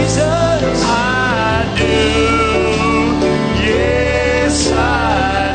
Jesus. I do. Yes, I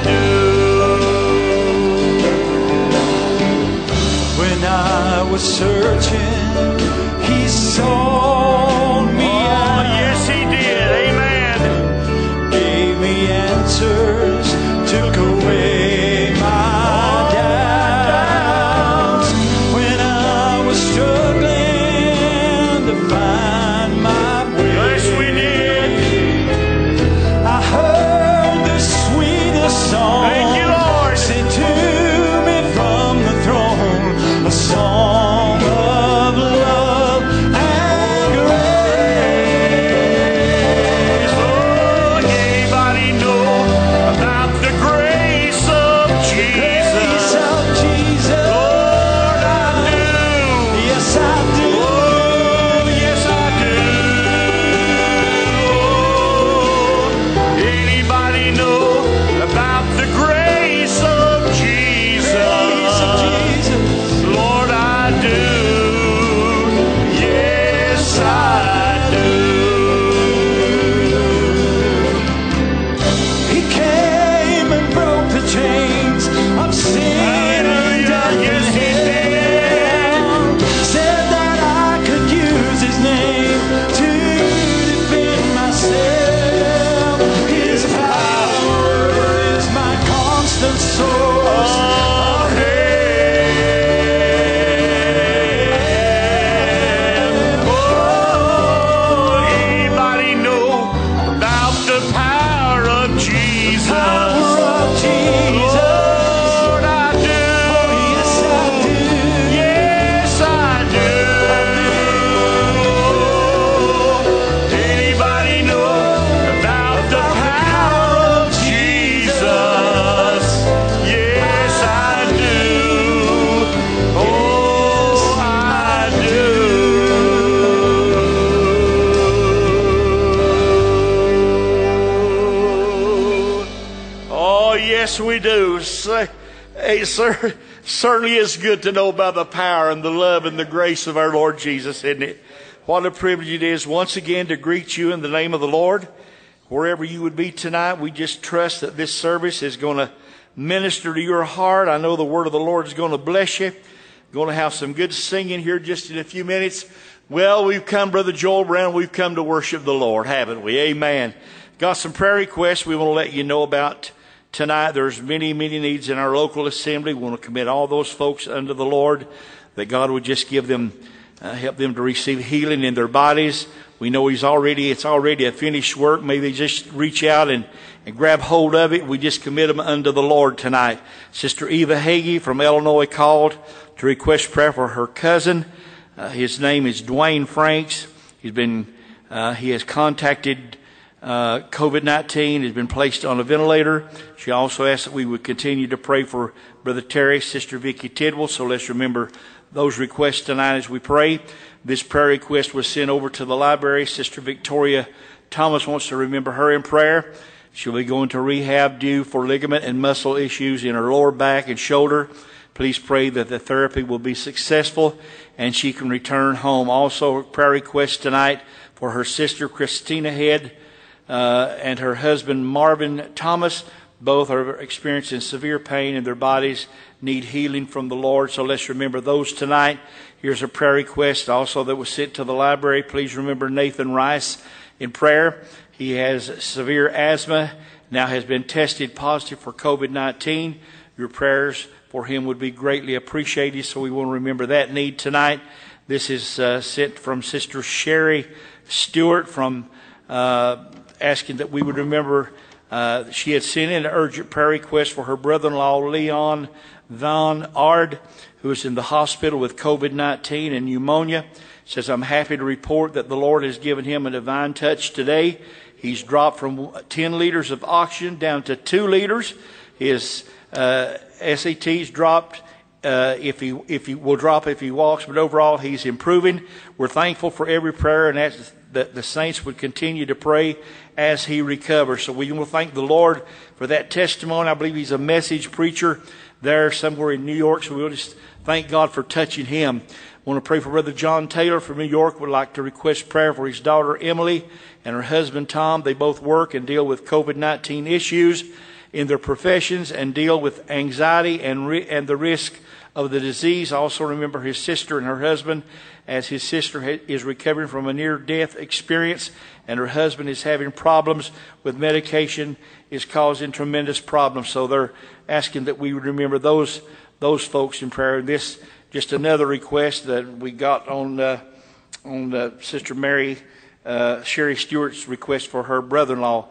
do. When I was searching, He saw me out. Yes, He did. Amen. Gave me answers, took away my doubts. When I was struggling to find my way, Yes, we did. I heard the sweetest song. Thank you, Lord. Sent to me from the throne, a song of love and grace. Oh, anybody know about the grace of Grace Jesus? of Jesus. Lord, I do. Yes, I do. Oh, yes, I do. Anybody know about the grace of Jesus? Grace of Jesus. Lord, I do. Yes, I do. He came and broke the chains of sin and death Yes, He and hell. Said that I could use His name to defend myself. His power is my constant source of help. Oh, anybody know about the power of Jesus? Power of Jesus. Lord, I do. Yes, I do. Yes, I do. Anybody know about the power of Jesus? Yes, I do. Oh, I do. Oh, yes, we do. Hey, sir, certainly is good to know about the power and the love and the grace of our Lord Jesus, isn't it? What a privilege it is once again to greet you in the name of the Lord. Wherever you would be tonight, we just trust that this service is going to minister to your heart. I know the word of the Lord is going to bless you. Going to have some good singing here just in a few minutes. Well, we've come, Brother Joel Brown, we've come to worship the Lord, haven't we? Amen. Got some prayer requests we want to let you know about tonight. There's many, many needs in our local assembly. We want to commit all those folks unto the Lord, that God would just give them, help them to receive healing in their bodies. We know it's already a finished work. Maybe just reach out and grab hold of it. We just commit them unto the Lord tonight. Sister Eva Hagee from Illinois called to request prayer for her cousin. His name is Dwayne Franks. He has contacted COVID-19, has been placed on a ventilator. She also asked that we would continue to pray for Brother Terry, Sister Vicki Tidwell. So let's remember those requests tonight as we pray. This prayer request was sent over to the library. Sister Victoria Thomas wants to remember her in prayer. She'll be going to rehab due for ligament and muscle issues in her lower back and shoulder. Please pray that the therapy will be successful and she can return home. Also, a prayer request tonight for her sister Christina Head and her husband Marvin Thomas. Both are experiencing severe pain in their bodies, need healing from the Lord. So let's remember those tonight. Here's a prayer request also that was sent to the library. Please remember Nathan Rice in prayer. He has severe asthma, now has been tested positive for COVID-19. Your prayers for him would be greatly appreciated, so we want to remember that need tonight. This is sent from Sister Sherry Stewart from asking that we would remember she had sent in an urgent prayer request for her brother-in-law Leon Von Ard, who is in the hospital with COVID-19 and pneumonia. Says, I'm happy to report that the Lord has given him a divine touch today. He's dropped from 10 liters of oxygen down to 2 liters. His SAT's dropped if he will drop if he walks, but overall he's improving. We're thankful for every prayer, and that the saints would continue to pray as he recovers. So we will thank the Lord for that testimony. I believe he's a message preacher there somewhere in New York, so we'll just thank God for touching him. want to pray for Brother John Taylor from New York. Would like to request prayer for his daughter Emily and her husband Tom. They both work and deal with COVID-19 issues in their professions and deal with anxiety and the risk of the disease. Also remember his sister and her husband, as his sister is recovering from a near-death experience and her husband is having problems with medication, is causing tremendous problems. So they're asking that we would remember those folks in prayer. And this, just another request that we got on Sister Mary Sherry Stewart's request for her brother-in-law.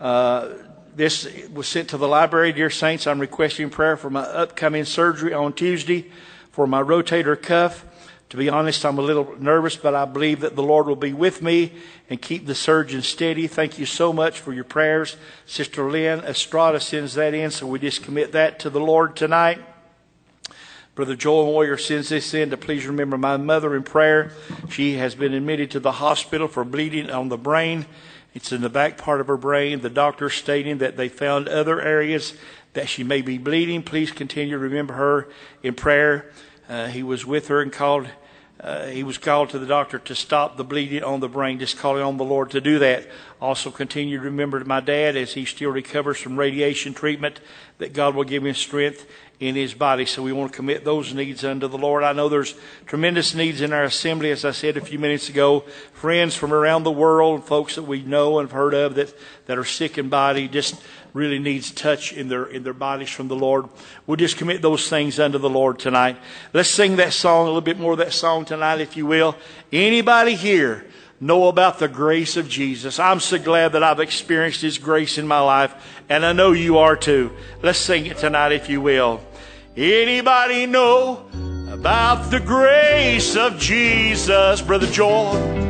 This was sent to the library. Dear saints, I'm requesting prayer for my upcoming surgery on Tuesday for my rotator cuff. To be honest, I'm a little nervous, but I believe that the Lord will be with me and keep the surgeon steady. Thank you so much for your prayers. Sister Lynn Estrada sends that in, so we just commit that to the Lord tonight. Brother Joel Moyer sends this in to please remember my mother in prayer. She has been admitted to the hospital for bleeding on the brain. It's in the back part of her brain. The doctor stating that they found other areas that she may be bleeding. Please continue to remember her in prayer. He was with her and he was called to the doctor to stop the bleeding on the brain, just calling on the Lord to do that. Also continue to remember my dad as he still recovers from radiation treatment, that God will give him strength in his body. So we want to commit those needs unto the Lord. I know there's tremendous needs in our assembly, as I said a few minutes ago. Friends from around the world, folks that we know and have heard of that are sick in body, just really needs touch in their bodies from the Lord. We'll just commit those things unto the Lord tonight. Let's sing that song, a little bit more of that song tonight, if you will. Anybody here know about the grace of Jesus? I'm so glad that I've experienced His grace in my life, and I know you are too. Let's sing it tonight, if you will. Anybody know about the grace of Jesus, Brother Joel?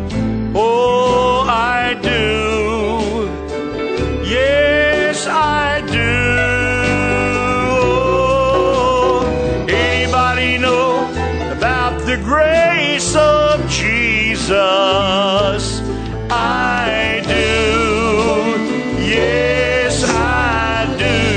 Oh, I do. Yes, I do. Anybody know about the grace of Jesus? I do. Yes, I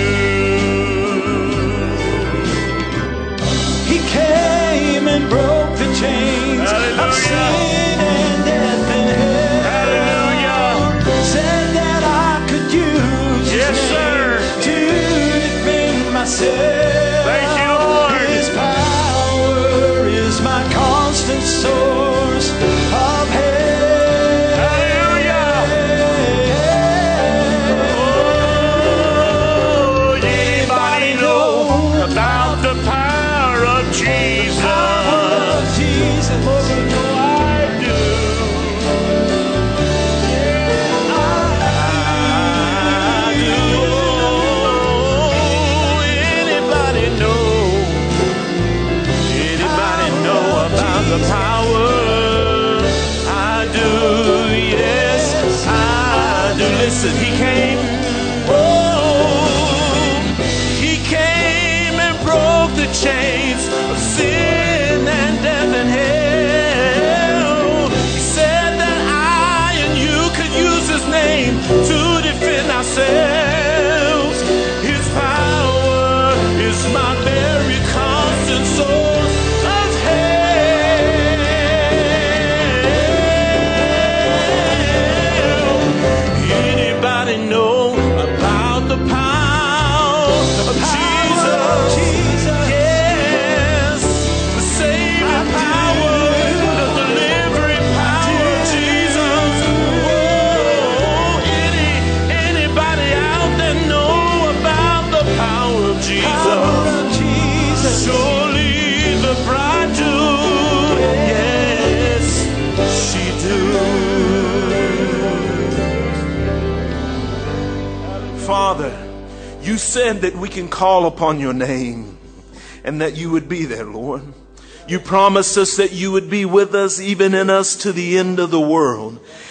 do. He came and broke the chains of sin and death and hell. Hallelujah. Said that I could use His name to defend myself. Thank you, Lord. His power is my constant source of help. Hallelujah. Oh, anybody know about the power of Jesus? Power of Jesus. Oh, I do. I do. Anybody know about the power? I do. Yes, I do. Listen, He came. Oh, He came and broke the chains of sin and death and hell. He said that I and you could use His name to defend ourselves. His power is my very constant source of help. Anybody know about the power of Jesus? Yes, the saving power, the delivering power of Jesus. Whoa, anybody out there know about the power of Jesus? Surely the bride do. Yes, she do. Father, you said that we can call upon your name and that you would be there, Lord. You promised us that you would be with us, even in us, to the end of the world.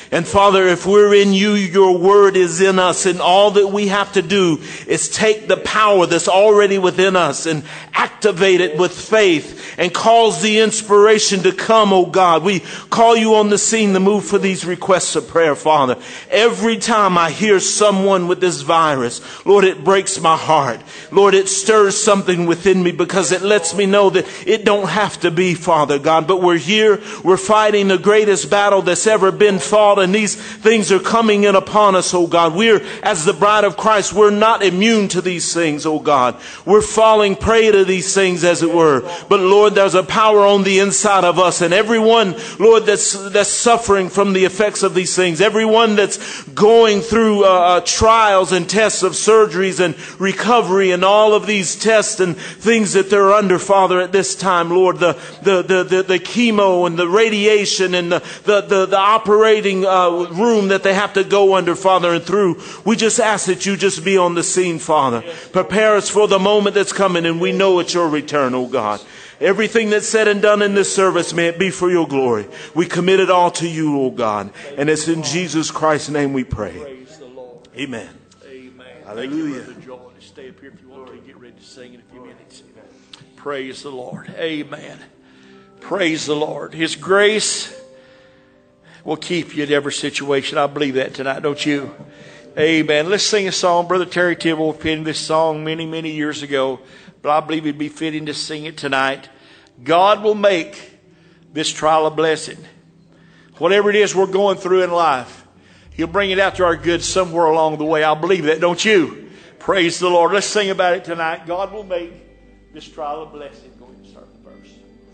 And Father, if we're in you, your word is in us, and all that we have to do is take the power that's already within us and activate it with faith and cause the inspiration to come, oh God. We call you on the scene to move for these requests of prayer, Father. Every time I hear someone with this virus, Lord, it breaks my heart. Lord, it stirs something within me because it lets me know that it don't have to be, Father God, but we're here, we're fighting the greatest battle that's ever been fought, and these things are coming in upon us, oh God. We're, as the bride of Christ, we're not immune to these things, oh God. We're falling prey to these things, as it were. But Lord, there's a power on the inside of us, and everyone, Lord, that's suffering from the effects of these things, everyone that's going through trials and tests of surgeries and recovery and all of these tests and things that they're under, Father, at this time, Lord, the chemo and the radiation and the operating room that they have to go under, Father, and through. We just ask that you just be on the scene, Father. Prepare us for the moment that's coming, and we know it's your return, oh God. Everything that's said and done in this service, may it be for your glory. We commit it all to you, oh God. And it's in Jesus Christ's name we pray. Praise the Lord. Amen. Amen. Hallelujah. Thank you, Brother Joel. Just stay up here if you want to. Get ready to sing in a few minutes. Praise the Lord. Amen. Praise the Lord. His grace will keep you in every situation. I believe that tonight, don't you? Amen. Let's sing a song. Brother Terry Tibble penned this song many, many years ago, but I believe it'd be fitting to sing it tonight. God will make this trial a blessing. Whatever it is we're going through in life, He'll bring it out to our good somewhere along the way. I believe that, don't you? Praise the Lord. Let's sing about it tonight. God will make this trial a blessing. Go ahead and start the verse.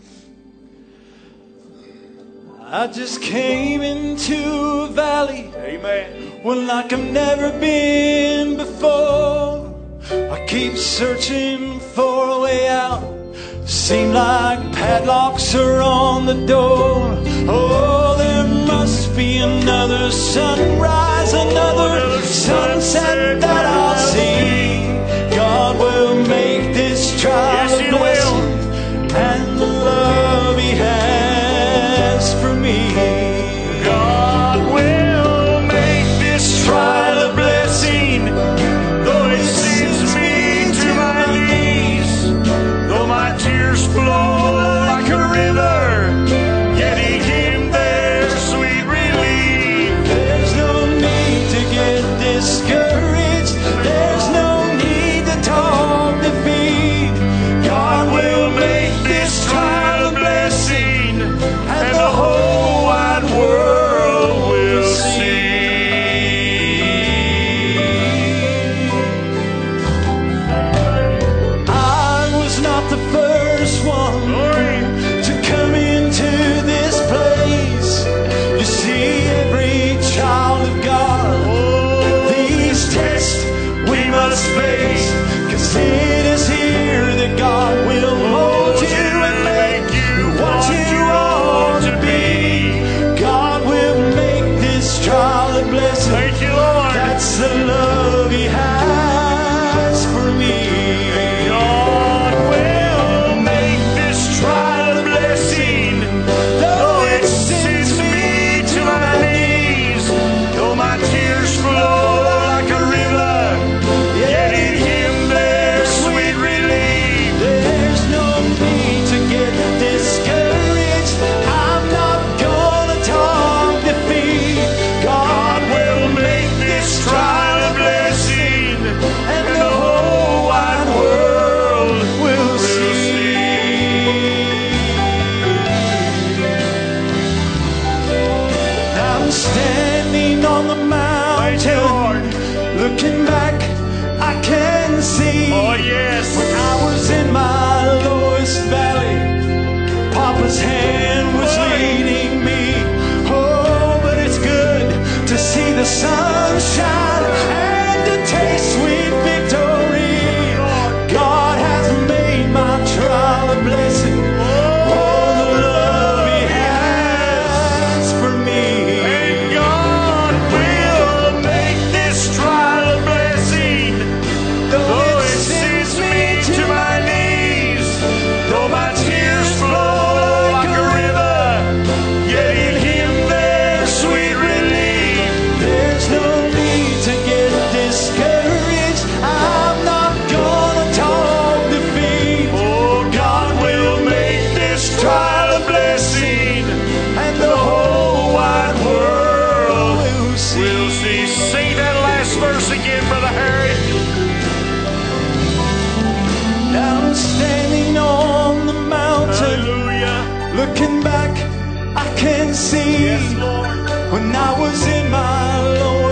I just came into a valley, Amen. one like I've never been before. I keep searching for a way out. Seem like padlocks are on the door. Oh, there must be another sunrise, another sunset that I'll see. God will make this trial a blessing, and the love He has for me. God will make this trial a blessing, though it sends me to my knees, though my tears flow like a river, yet in Him there's sweet relief. There's no need to get discouraged. There's no need to talk defeat. God will make this trial a blessing, and the whole wide world will see. I was not the first one to come into this place. You see, every child of God, these tests we must face, 'cause it is here that God will mold you and make you what you ought to be. God will make this trial a blessing. Thank you, Lord. That's the love He has for me. God will make this trial a blessing, though it sends me to my knees, though my tears flow like a river, yet in Him there's sweet relief. There's no need to get discouraged. I'm not gonna talk defeat. God will make this trial a blessing, and the whole wide world will see. I'm standing on the Thank you, Lord. mountain, looking back, I can see. Oh, yes. When I was in my lowest valley, Papa's hand was leading me. Oh, but it's good to see the sunshine and to taste sweet victory. God has made my trial a blessing. Oh, the love He has for me. And God will make this trial a blessing, though it sends me to my knees, though my tears flow like a river,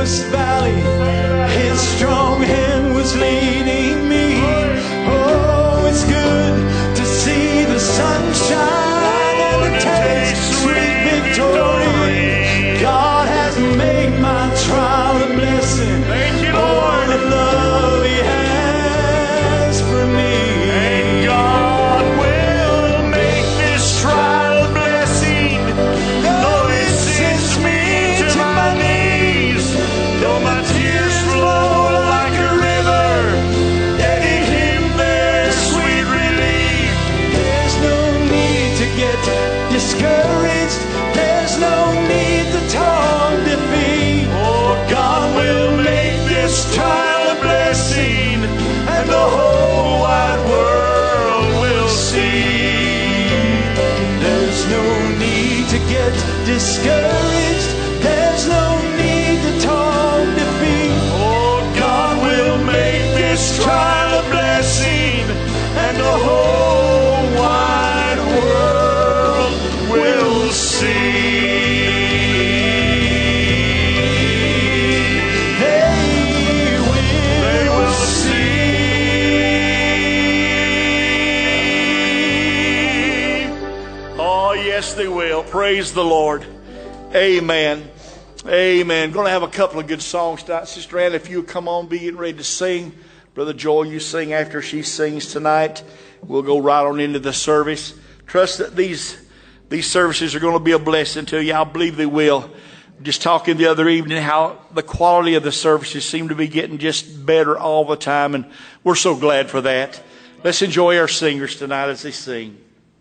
darkest valley, His strong hand was leading me. Oh, it's good to see the sunshine and to taste sweet victory. God has made my trial a blessing. Thank you, Lord. The love He has for me. And God will make this trial a blessing. Though it sends me to my knees, though my tears flow like a river, yet in Him there's sweet relief. There's no need to get discouraged. There's no need to talk defeat. Oh, God will make this trial a blessing, and the whole wide world will see. There's no need to get discouraged. There's no need to talk defeat. Oh, God will make this trial a blessing, and the whole wide world will see. They will see. Oh, yes, they will. Praise the Lord. Amen. Amen. Going to have a couple of good songs tonight. Sister Ann, if you come on, be getting ready to sing. Brother Joel, you sing after she sings tonight. We'll go right on into the service. Trust that these services are going to be a blessing to you. I believe they will. Just talking the other evening how the quality of the services seem to be getting just better all the time, and we're so glad for that. Let's enjoy our singers tonight as they sing.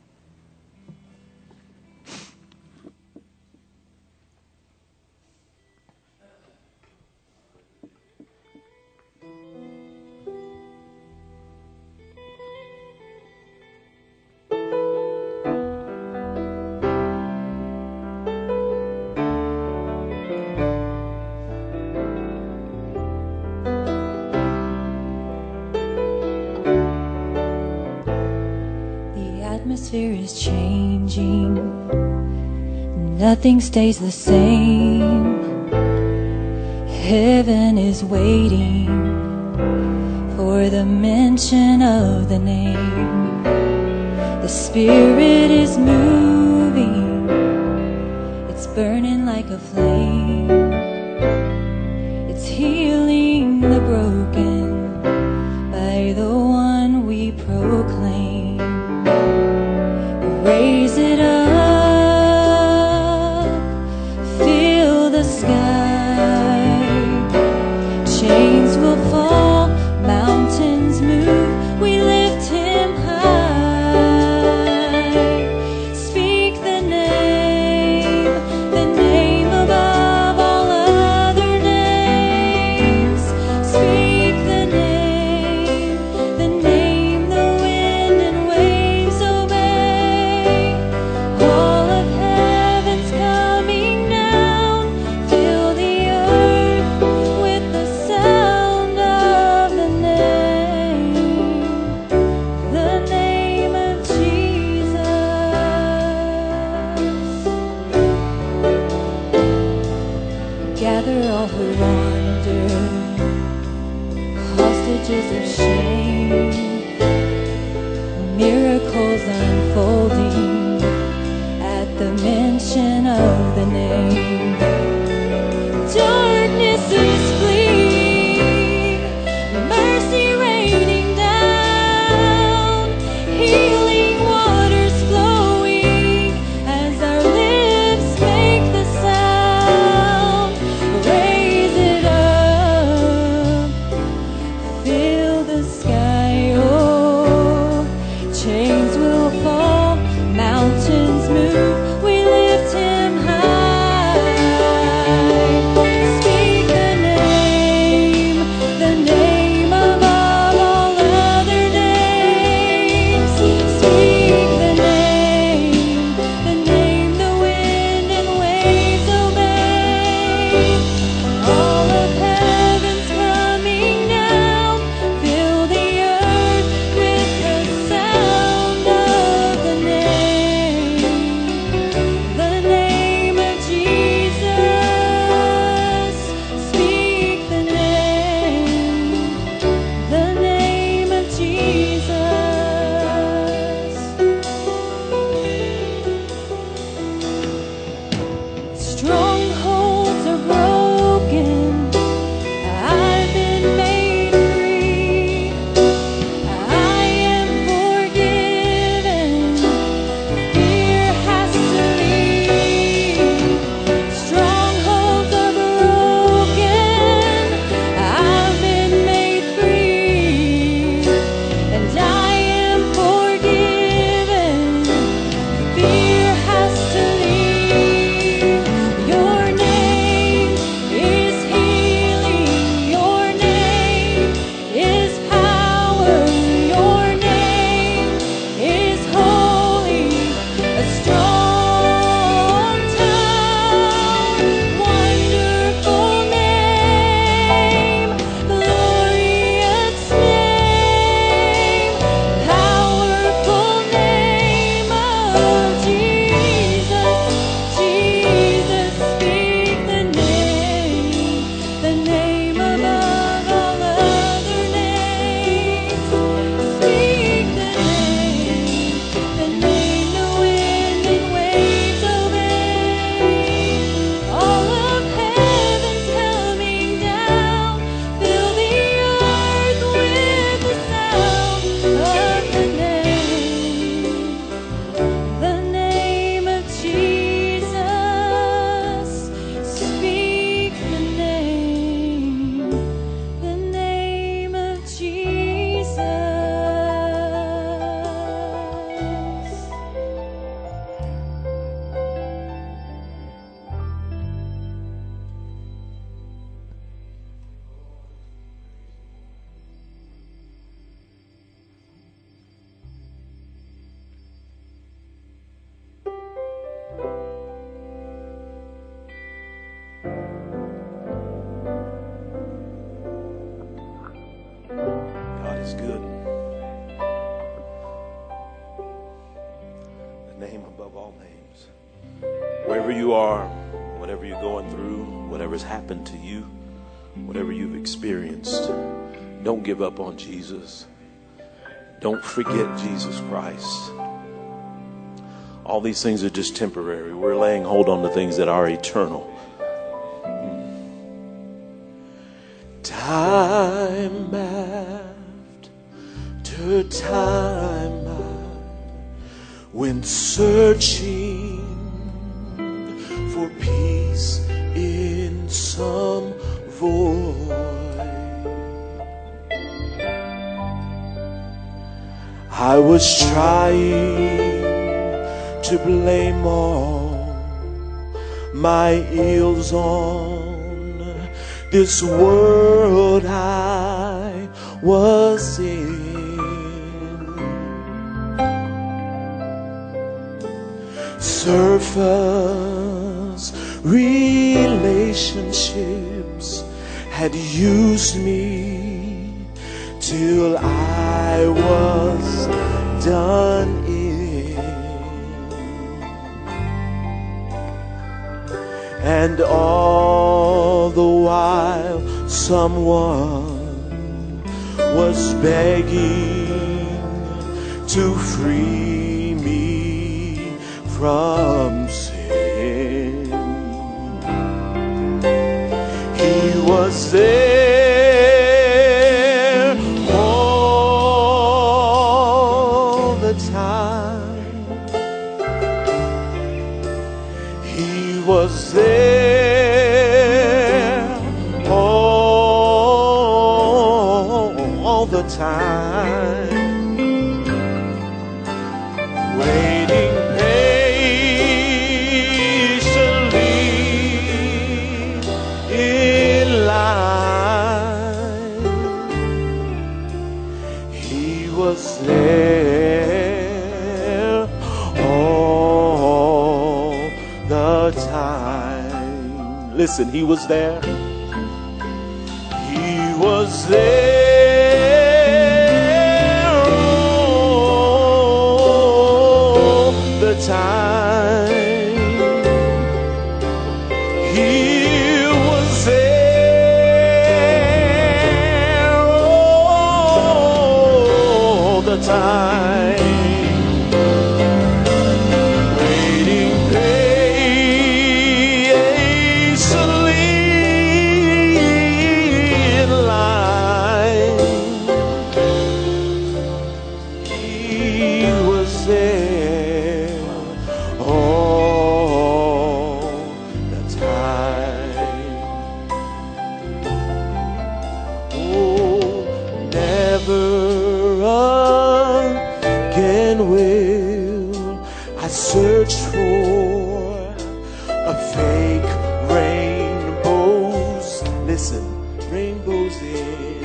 The atmosphere is changing, nothing stays the same. Heaven is waiting for the mention of the name. The Spirit is moving, it's burning like a flame. It's healing the broken by the one we proclaim. Raise it up, fill the sky. Chains will fall, mountains move, we lift Him high. Speak the name above all other names. Speak the name the wind and waves obey. All of heaven's coming down, fill the earth with the sound of the name of Jesus. Gather all who wander, hostages of shame, miracles unfolding at the mention of the name. Darkness is fleeing, mercy raining down, healing waters flowing as our lips make the sound. Raise it up, fill the sky. Oh, chains will fall, mountains move, we lift Him high. you are, whatever you're going through, whatever's happened to you, whatever you've experienced, don't give up on Jesus. Don't forget Jesus Christ. All these things are just temporary. We're laying hold on to things that are eternal. Time after time, I went searching for peace in some void. I was trying to blame all my ills on this world I was in. Surface relationships had used me till I was done in, and all the while someone was begging to free me from sin. He was there all the time. He was there all the time, waiting patiently in line. He was there all the time. Listen, he was there. He was there all the time. He was there all the time, waiting patiently in line. He was there all the time. Oh, never again will I search for a fake rainbows. Listen, rainbows in.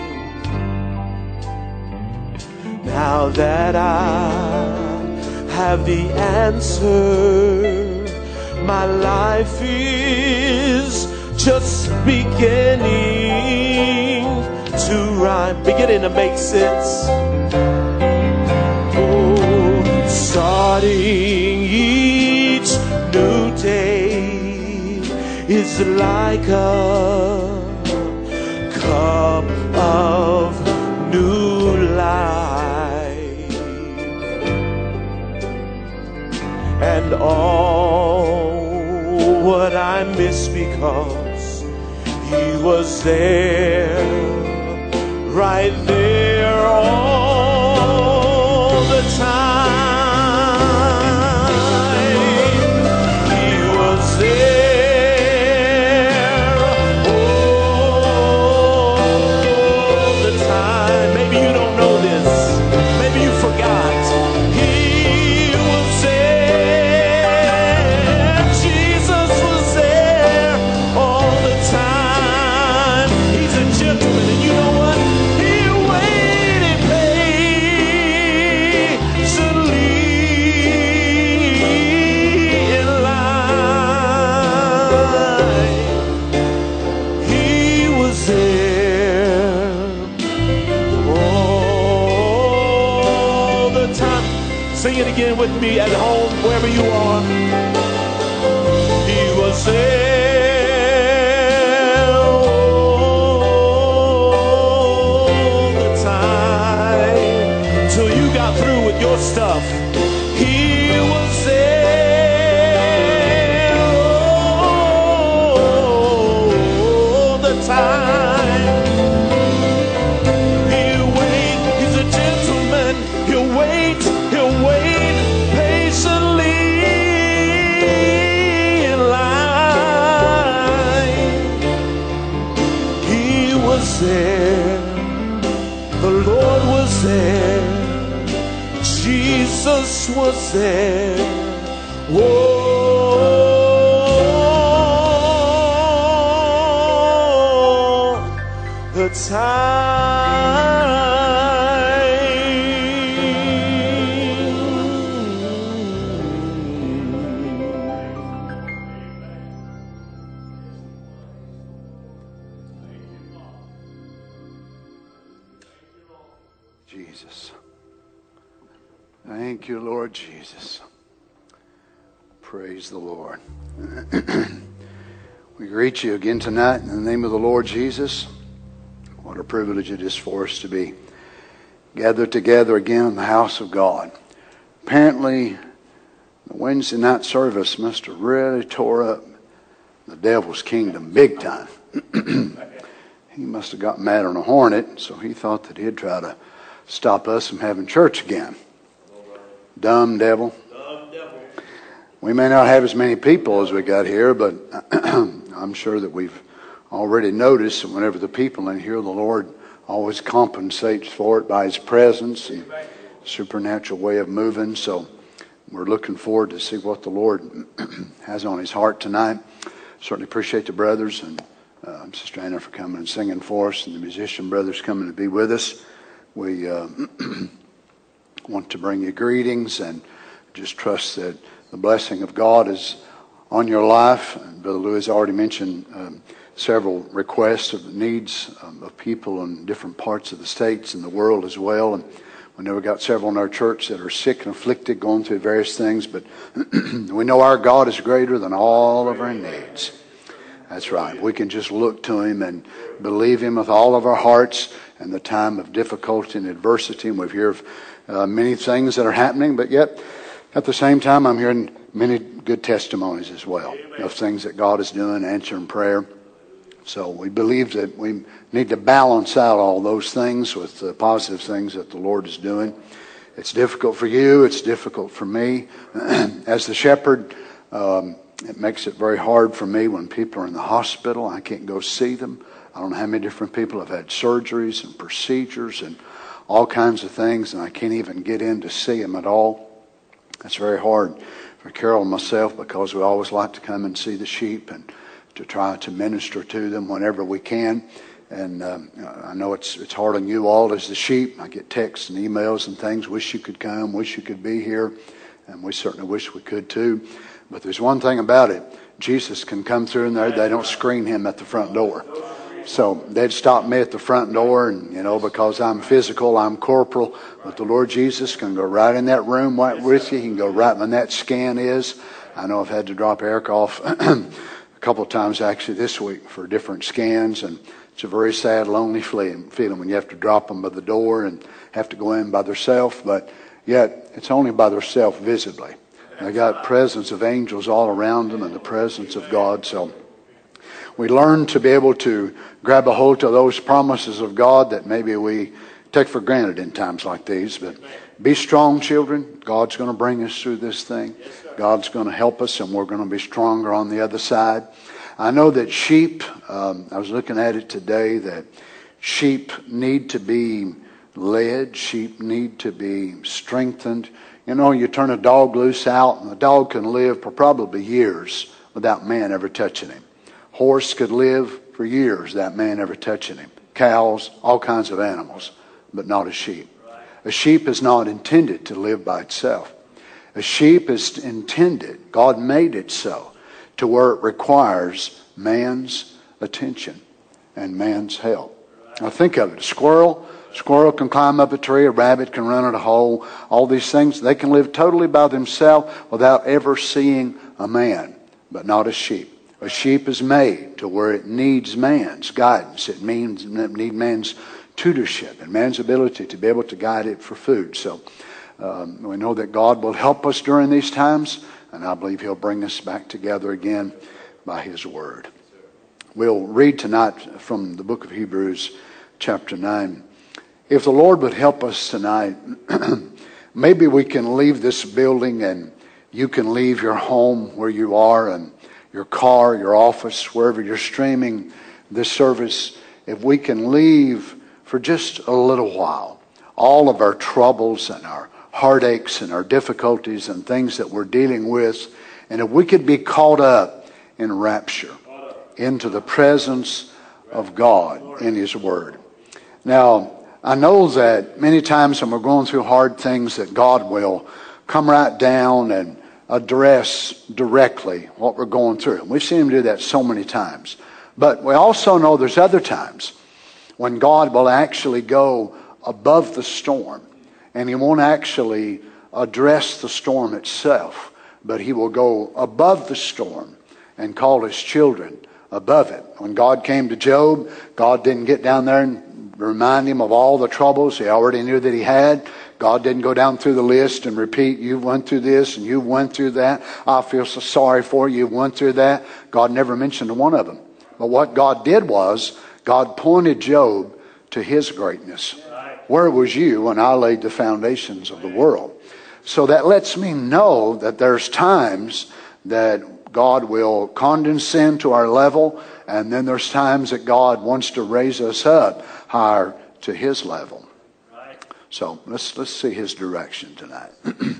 Now that I have the answer, my life is just beginning to rhyme, beginning to make sense. Oh, starting each new day is like a cup of new life, and all what I miss because he was there, right there all the time. He was there all the time. Maybe you don't know this. Maybe you forgot. He was there. Jesus was there all the time. He's a gentleman, and you know what? He waited patiently in line. He was there all the time. Sing it again with me at home, wherever you are. He there all the time till you got through with your stuff. He was there all the time. He'll wait. He's a gentleman. He'll wait patiently in line. He was there. The Lord was there. Jesus was there. All the Jesus. Thank you, Lord Jesus. Praise the Lord. We greet you again tonight in the name of the Lord Jesus. What a privilege it is for us to be gathered together again in the house of God. Apparently, the Wednesday night service must have really tore up the devil's kingdom big time. He must have got mad on a hornet, so he thought that he'd try to stop us from having church again. Dumb devil. We may not have as many people as we got here, but I'm sure that we've already noticed that whenever the people in here, the Lord always compensates for it by His presence and supernatural way of moving. So we're looking forward to see what the Lord has on His heart tonight. Certainly appreciate the brothers and Sister Anna for coming and singing for us, and the musician brothers coming to be with us. We want to bring you greetings and just trust that the blessing of God is on your life. And Brother Lewis already mentioned several requests of the needs of people in different parts of the states and the world as well. And we know we got several in our church that are sick and afflicted, going through various things. But we know our God is greater than all of our needs. That's right. We can just look to Him and believe Him with all of our hearts in the time of difficulty and adversity. And we hear of many things that are happening, but yet at the same time I'm hearing many good testimonies as well of things that God is doing, answering prayer. So we believe that we need to balance out all those things with the positive things that the Lord is doing. It's difficult for you. It's difficult for me. As the shepherd, it makes it very hard for me when people are in the hospital. I can't go see them. I don't know how many different people have had surgeries and procedures and all kinds of things, and I can't even get in to see them at all. It's very hard for Carol and myself because we always like to come and see the sheep and to try to minister to them whenever we can. And I know it's hard on you all as the sheep. I get texts and emails and things. Wish you could come. Wish you could be here. And we certainly wish we could too. But there's one thing about it. Jesus can come through in there. They don't screen Him at the front door. So they'd stop me at the front door, and because I'm physical, I'm corporal. But the Lord Jesus can go right in that room right with you. He can go right when that scan is. I know I've had to drop Eric off a couple of times actually this week for different scans, and it's a very sad, lonely feeling when you have to drop them by the door and have to go in by themselves. But yet it's only by themselves visibly. They got presence of angels all around them and the presence of God. So we learn to be able to grab a hold of those promises of God that maybe we take for granted in times like these. But be strong, children. God's going to bring us through this thing. God's going to help us, and we're going to be stronger on the other side. I know that sheep, I was looking at it today, that sheep need to be led. Sheep need to be strengthened. You turn a dog loose out, and the dog can live for probably years without man ever touching him. Horse could live for years without man ever touching him. Cows, all kinds of animals, but not a sheep. A sheep is not intended to live by itself. A sheep is intended, God made it so, to where it requires man's attention and man's help. Now think of it. A squirrel can climb up a tree. A rabbit can run in a hole. All these things, they can live totally by themselves without ever seeing a man, but not a sheep. A sheep is made to where it needs man's guidance. It needs man's tutorship and man's ability to be able to guide it for food. So we know that God will help us during these times, and I believe He'll bring us back together again by His Word. We'll read tonight from the book of Hebrews, chapter 9. If the Lord would help us tonight, maybe we can leave this building and you can leave your home where you are and your car, your office, wherever you're streaming this service. If we can leave for just a little while all of our troubles and our heartaches and our difficulties and things that we're dealing with, and if we could be caught up in rapture into the presence of God in His Word. Now, I know that many times when we're going through hard things that God will come right down and address directly what we're going through. We've seen Him do that so many times. But we also know there's other times when God will actually go above the storm, and He won't actually address the storm itself, but He will go above the storm and call His children above it. When God came to Job, God didn't get down there and remind him of all the troubles He already knew that he had. God didn't go down through the list and repeat, you went through this and you went through that. I feel so sorry for you, you went through that. God never mentioned one of them. But what God did was, God pointed Job to His greatness. Where was you when I laid the foundations of the world? So that lets me know that there's times that God will condescend to our level, and then there's times that God wants to raise us up higher to His level. So let's see His direction tonight.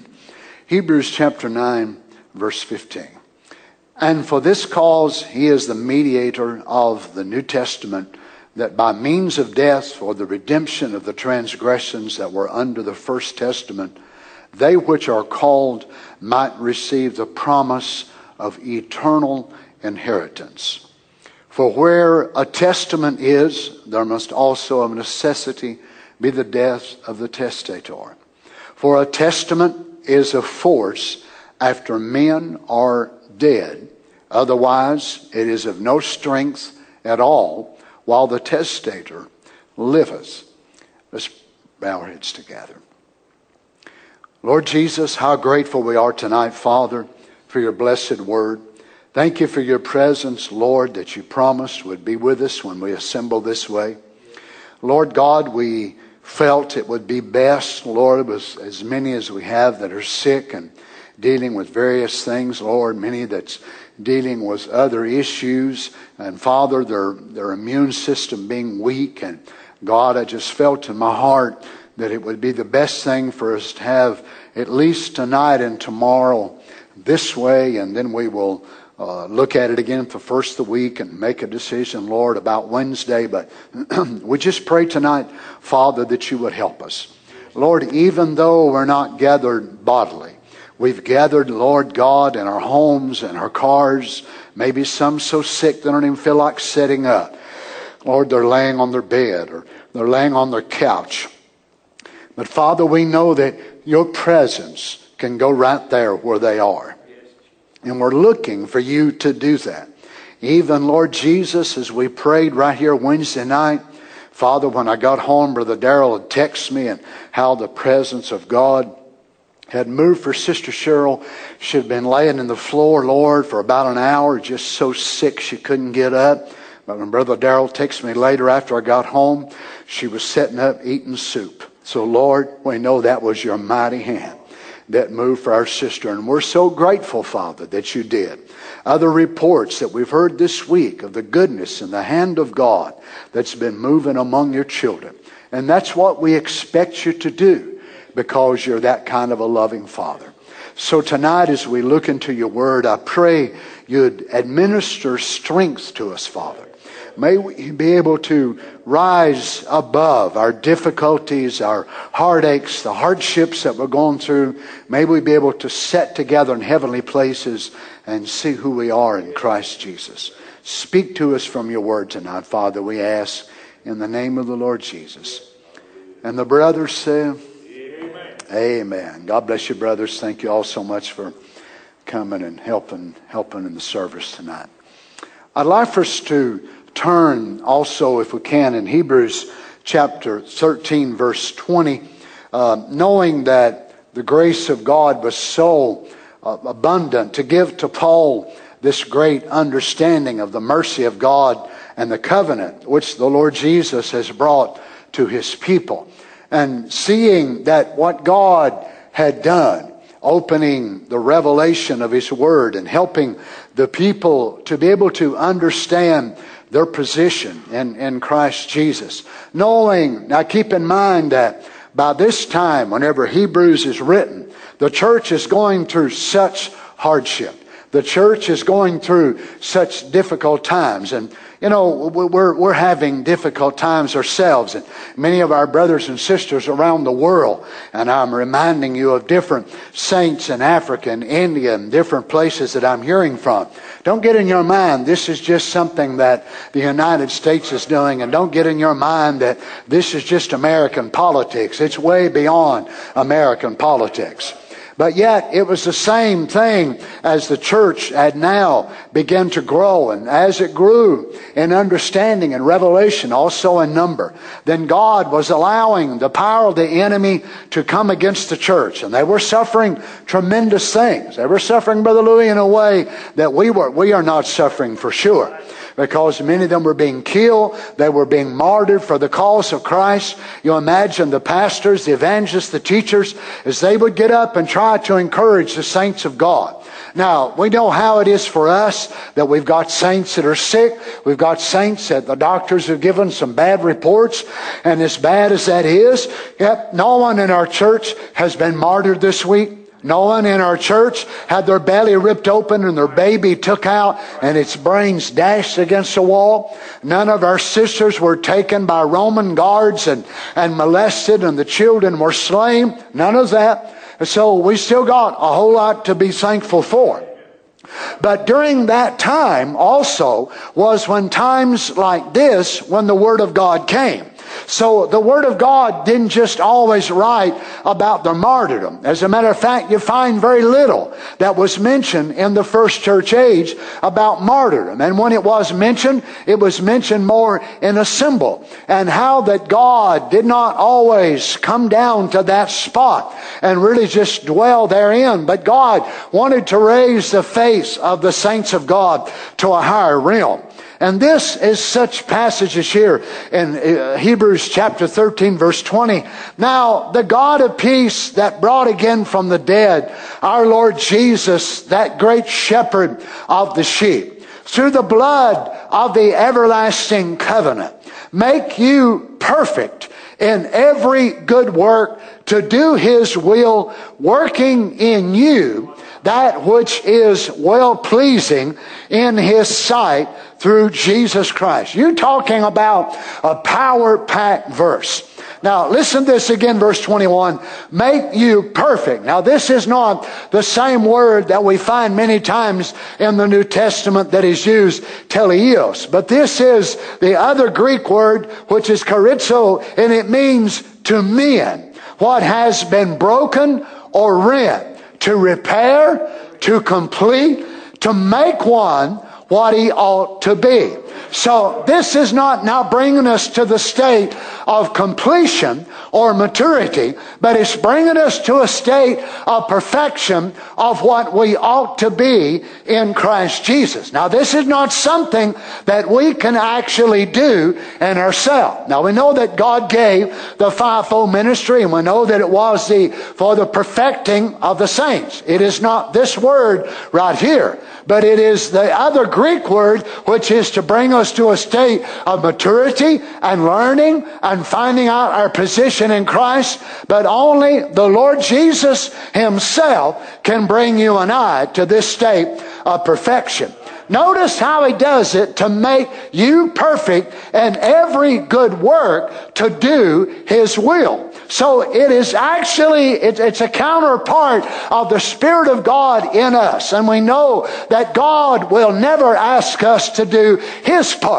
Hebrews chapter 9, verse 15. And for this cause He is the mediator of the New Testament, that by means of death for the redemption of the transgressions that were under the first testament, they which are called might receive the promise of eternal inheritance. For where a testament is, there must also of necessity be the death of the testator. For a testament is of force after men are dead. Otherwise it is of no strength at all while the testator liveth. Let's bow our heads together. Lord Jesus, how grateful we are tonight, Father, for your blessed word. Thank you for your presence, Lord, that you promised would be with us when we assemble this way. Lord God, we felt it would be best, Lord, with as many as we have that are sick and dealing with various things, Lord, many that's dealing with other issues, and Father, their immune system being weak. And God, I just felt in my heart that it would be the best thing for us to have at least tonight and tomorrow this way, and then we will look at it again for first of the week and make a decision, Lord, about Wednesday. But we just pray tonight, Father, that you would help us. Lord, even though we're not gathered bodily, we've gathered, Lord God, in our homes and our cars. Maybe some so sick they don't even feel like sitting up. Lord, they're laying on their bed or they're laying on their couch. But Father, we know that your presence can go right there where they are. And we're looking for you to do that. Even, Lord Jesus, as we prayed right here Wednesday night, Father, when I got home, Brother Darrell had texted me and how the presence of God had moved for Sister Cheryl. She had been laying in the floor, Lord, for about an hour, just so sick she couldn't get up. But when Brother Darrell texted me later after I got home, she was sitting up eating soup. So, Lord, we know that was your mighty hand that moved for our sister. And we're so grateful, Father, that you did. Other reports that we've heard this week of the goodness and the hand of God that's been moving among your children. And that's what we expect you to do, because you're that kind of a loving Father. So tonight, as we look into your word, I pray you'd administer strength to us, Father. May we be able to rise above our difficulties, our heartaches, the hardships that we're going through. May we be able to sit together in heavenly places and see who we are in Christ Jesus. Speak to us from your word tonight, Father, we ask in the name of the Lord Jesus. And the brothers say, Amen. Amen. God bless you, brothers. Thank you all so much for coming and helping in the service tonight. I'd like for us to turn also, if we can, in Hebrews chapter 13, verse 20, knowing that the grace of God was so abundant to give to Paul this great understanding of the mercy of God and the covenant which the Lord Jesus has brought to his people. And seeing that what God had done, opening the revelation of his word and helping the people to be able to understand their position in Christ Jesus. Knowing, now keep in mind that by this time, whenever Hebrews is written, the church is going through such hardship. The church is going through such difficult times. And, you know, we're having difficult times ourselves. And many of our brothers and sisters around the world. And I'm reminding you of different saints in Africa and India and different places that I'm hearing from. Don't get in your mind this is just something that the United States is doing. And don't get in your mind that this is just American politics. It's way beyond American politics. But yet, it was the same thing as the church had now begun to grow. And as it grew in understanding and revelation, also in number, then God was allowing the power of the enemy to come against the church. And they were suffering tremendous things. They were suffering, Brother Louis, in a way that we are not suffering for sure. Because many of them were being killed. They were being martyred for the cause of Christ. You imagine the pastors, the evangelists, the teachers, as they would get up and try to encourage the saints of God. Now, we know how it is for us that we've got saints that are sick. We've got saints that the doctors have given some bad reports. And as bad as that is, yet no one in our church has been martyred this week. No one in our church had their belly ripped open and their baby took out and its brains dashed against the wall. None of our sisters were taken by Roman guards and molested, and the children were slain. None of that. So we still got a whole lot to be thankful for. But during that time also was when times like this, when the Word of God came. So the Word of God didn't just always write about their martyrdom. As a matter of fact, you find very little that was mentioned in the first church age about martyrdom. And when it was mentioned more in a symbol. And how that God did not always come down to that spot and really just dwell therein. But God wanted to raise the face of the saints of God to a higher realm. And this is such passages here in Hebrews chapter 13 verse 20. Now the God of peace that brought again from the dead our Lord Jesus, that great shepherd of the sheep, through the blood of the everlasting covenant, make you perfect in every good work to do His will, working in you that which is well-pleasing in His sight through Jesus Christ. You're talking about a power-packed verse. Now, listen to this again, verse 21. Make you perfect. Now, this is not the same word that we find many times in the New Testament that is used, teleios. But this is the other Greek word, which is charizo, and it means to mend what has been broken or rent. To repair, to complete, to make one what he ought to be. So this is not now bringing us to the state of completion or maturity, but it's bringing us to a state of perfection of what we ought to be in Christ Jesus. Now this is not something that we can actually do in ourselves. Now we know that God gave the fivefold ministry, and we know that it was for the perfecting of the saints. It is not this word right here, but it is the other Greek word, which is to bring us to a state of maturity and learning and finding out our position in Christ. But only the Lord Jesus Himself can bring you and I to this state of perfection. Notice how He does it to make you perfect in every good work to do His will. So it is actually, it's a counterpart of the Spirit of God in us. And we know that God will never ask us to do His part.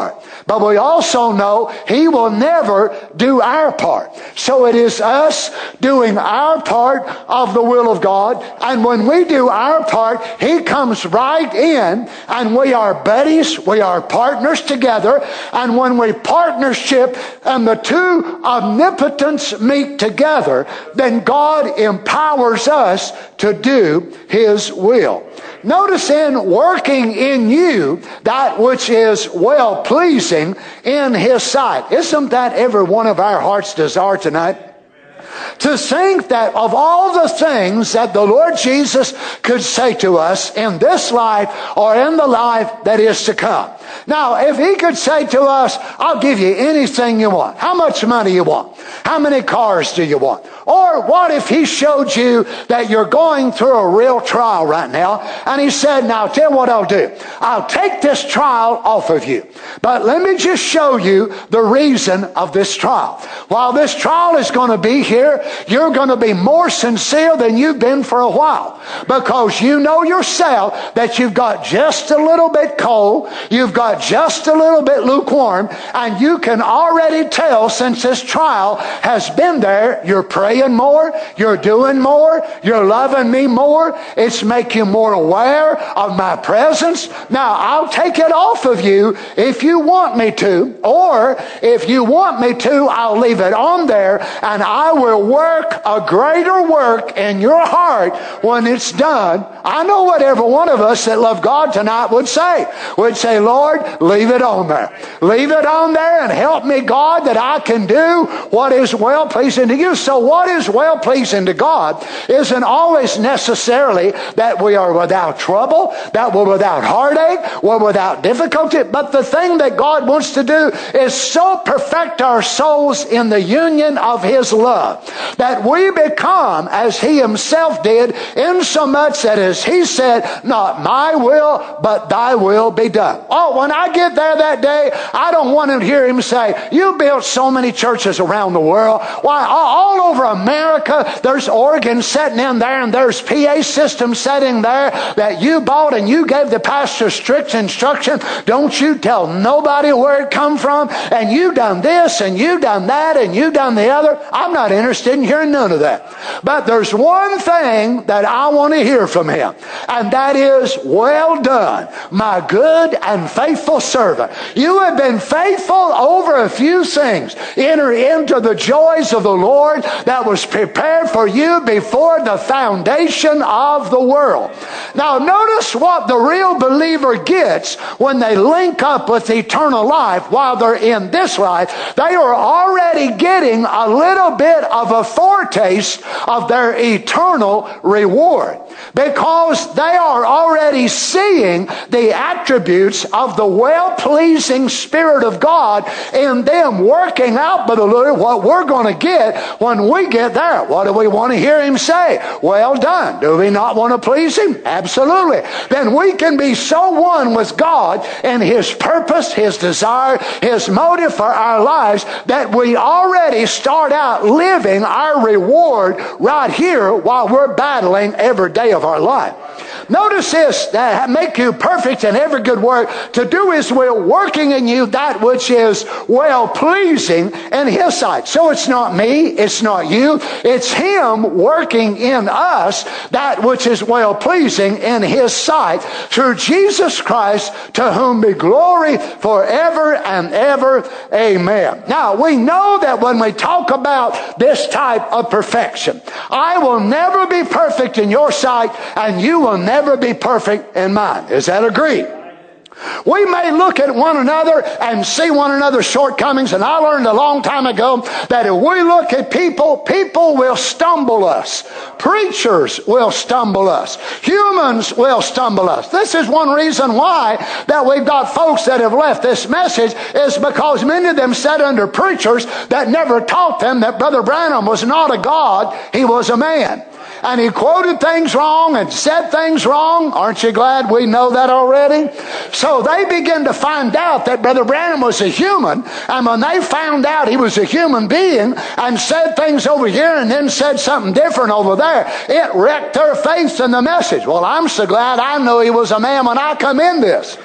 but we also know He will never do our part. So it is us doing our part of the will of God, and when we do our part, He comes right in, and we are buddies, we are partners together, and when we partnership and the two omnipotents meet together, then God empowers us to do His will. Notice in working in you that which is well-pleasing in His sight. Isn't that every one of our heart's desire tonight? To think that of all the things that the Lord Jesus could say to us in this life or in the life that is to come. Now, if He could say to us, I'll give you anything you want. How much money you want? How many cars do you want? Or what if He showed you that you're going through a real trial right now, and He said, now I'll tell you what I'll do. I'll take this trial off of you, but let me just show you the reason of this trial. While this trial is going to be here, you're going to be more sincere than you've been for a while, because you know yourself that you've got just a little bit cold, you've got just a little bit lukewarm, and you can already tell since this trial has been there, you're praying more, you're doing more, you're loving me more, it's making you more aware of my presence. Now, I'll take it off of you if you want me to, or if you want me to, I'll leave it on there, and I will work a greater work in your heart when it's done. I know what every one of us that love God tonight would say. Would say, Lord, leave it on there. Leave it on there and help me, God, that I can do what is well-pleasing to you. So what is well-pleasing to God isn't always necessarily that we are without trouble, that we're without heartache, we're without difficulty, but the thing that God wants to do is so perfect our souls in the union of His love that we become as He Himself did, insomuch that as He said, not my will, but thy will be done. Oh, when I get there that day, I don't want to hear Him say, you built so many churches around the world. Why, all over America, there's organs sitting in there, and there's PA systems sitting there that you bought, and you gave the pastor strict instruction. Don't you tell nobody where it come from, and you done this, and you done that, and you done the other. I'm not interested in hearing none of that. But there's one thing that I want to hear from Him, and that is, well done, my good and faithful servant. You have been faithful over a few things. Enter into the joys of the Lord that was prepared for you before the foundation of the world. Now notice what the real believer gets when they link up with eternal life while they're in this life. They are already getting a little bit of a foretaste of their eternal reward, because they are already seeing the attributes of the well-pleasing Spirit of God in them, working out by the Lord what we're going to get when we get there. What do we want to hear Him say? Well done. Do we not want to please Him? Absolutely. Then we can be so one with God and His purpose, His desire, His motive for our lives that we already start out living our reward right here while we're battling every day of our life. Notice this, that make you perfect in every good work, to do His will, working in you that which is well-pleasing in His sight. So it's not me, it's not you, it's Him working in us that which is well-pleasing in His sight through Jesus Christ, to whom be glory forever and ever. Amen. Now, we know that when we talk about this type of perfection, I will never be perfect in your sight, and you will never be perfect in mine. Is that agreed? We may look at one another and see one another's shortcomings, and I learned a long time ago that if we look at people, people will stumble us. Preachers will stumble us. Humans will stumble us. This is one reason why that we've got folks that have left this message, is because many of them sat under preachers that never taught them that Brother Branham was not a God, he was a man. And he quoted things wrong and said things wrong. Aren't you glad we know that already? So they began to find out that Brother Branham was a human. And when they found out he was a human being and said things over here and then said something different over there, it wrecked their faith in the message. Well, I'm so glad I knew he was a man when I come in this.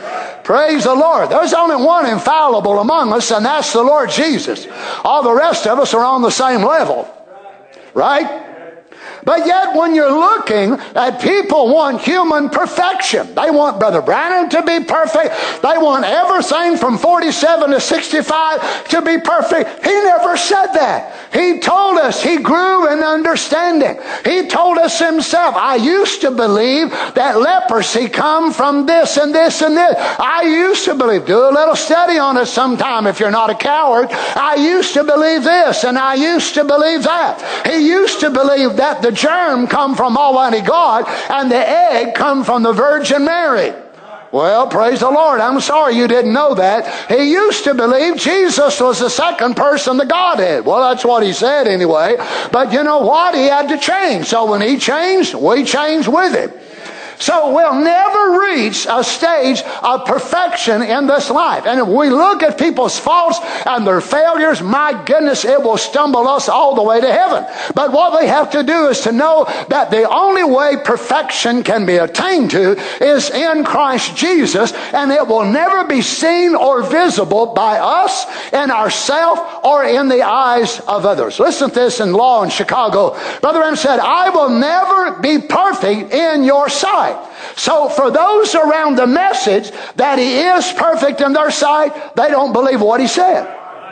Praise the Lord. There's only one infallible among us, and that's the Lord Jesus. All the rest of us are on the same level. Right? But yet when you're looking at people want human perfection. They want Brother Branham to be perfect. They want everything from 47 to 65 to be perfect. He never said that. He told us he grew in understanding. He told us himself, I used to believe that leprosy come from this and this and this. I used to believe. Do a little study on it sometime if you're not a coward. I used to believe this and I used to believe that. He used to believe that the germ come from Almighty God and the egg come from the Virgin Mary. Well, praise the Lord. I'm sorry you didn't know that. He used to believe Jesus was the second person, the Godhead. Well, that's what he said anyway. But you know what? He had to change. So when he changed, we changed with him. So we'll never reach a stage of perfection in this life. And if we look at people's faults and their failures, my goodness, it will stumble us all the way to heaven. But what we have to do is to know that the only way perfection can be attained to is in Christ Jesus, and it will never be seen or visible by us, in ourselves, or in the eyes of others. Listen to this in Law in Chicago. Brother Branham said, I will never be perfect in your sight. So for those around the message that he is perfect in their sight, they don't believe what he said.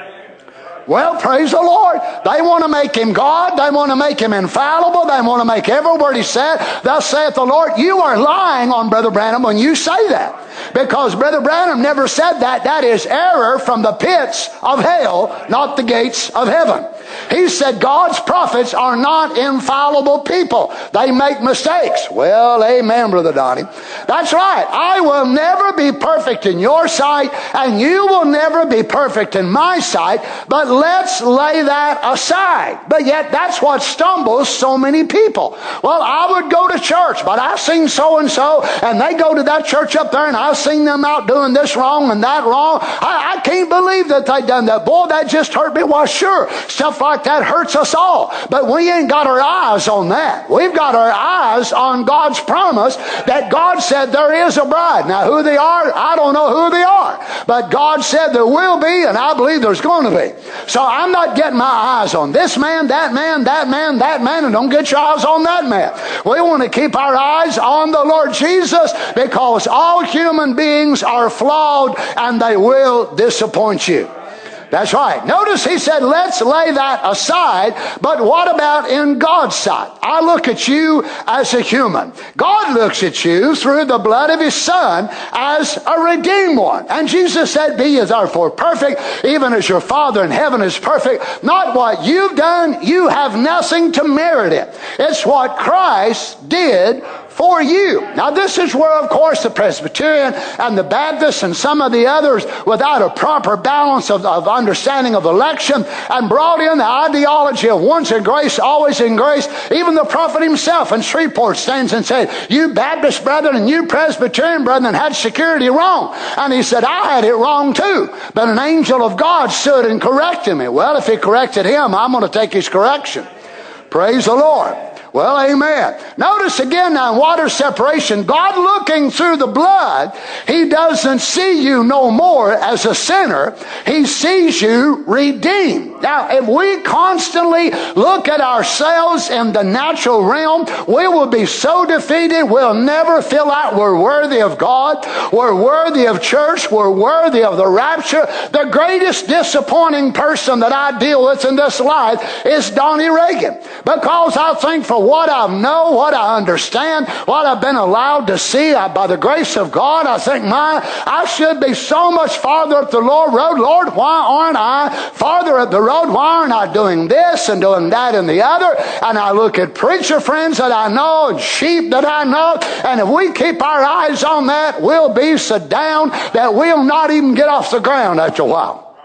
Well, praise the Lord. They want to make him God. They want to make him infallible. They want to make every word he said, thus saith the Lord. You are lying on Brother Branham when you say that. Because Brother Branham never said that. That is error from the pits of hell, not the gates of heaven. He said God's prophets are not infallible people. They make mistakes. Well, amen, Brother Donnie. That's right. I will never be perfect in your sight, and you will never be perfect in my sight, but let's lay that aside. But yet that's what stumbles so many people. Well, I would go to church, but I've seen so-and-so, and they go to that church up there, and I've seen them out doing this wrong and that wrong. I can't believe that they done that. Boy, that just hurt me. Well, sure, stuff like that hurts us all. But we ain't got our eyes on that. We've got our eyes on God's promise that God said there is a bride. Now, who they are, I don't know who they are. But God said there will be, and I believe there's going to be. So I'm not getting my eyes on this man, that man, that man, that man, and don't get your eyes on that man. We want to keep our eyes on the Lord Jesus, because all human beings are flawed and they will disappoint you. That's right. Notice he said, let's lay that aside. But what about in God's sight? I look at you as a human. God looks at you through the blood of his Son as a redeemed one. And Jesus said, be ye therefore perfect, even as your Father in heaven is perfect. Not what you've done. You have nothing to merit it. It's what Christ did for you. Now this is where, of course, the Presbyterian and the Baptist and some of the others, without a proper balance of understanding of election, and brought in the ideology of once in grace, always in grace. Even the prophet himself in Shreveport stands and said, you Baptist brethren and you Presbyterian brethren had security wrong. And he said, I had it wrong too. But an angel of God stood and corrected me. Well, if he corrected him, I'm going to take his correction. Praise the Lord. Well, amen. Notice again now, water separation, God looking through the blood, he doesn't see you no more as a sinner. He sees you redeemed. Now, if we constantly look at ourselves in the natural realm, we will be so defeated, we'll never feel like we're worthy of God, we're worthy of church, we're worthy of the rapture. The greatest disappointing person that I deal with in this life is Donnie Reagan. Because I think for what I know, what I understand, what I've been allowed to see by the grace of God, I think, I should be so much farther up the road. Lord, why aren't I farther up the road? Why aren't I doing this and doing that and the other? And I look at preacher friends that I know and sheep that I know, and if we keep our eyes on that, we'll be so down that we'll not even get off the ground after a while.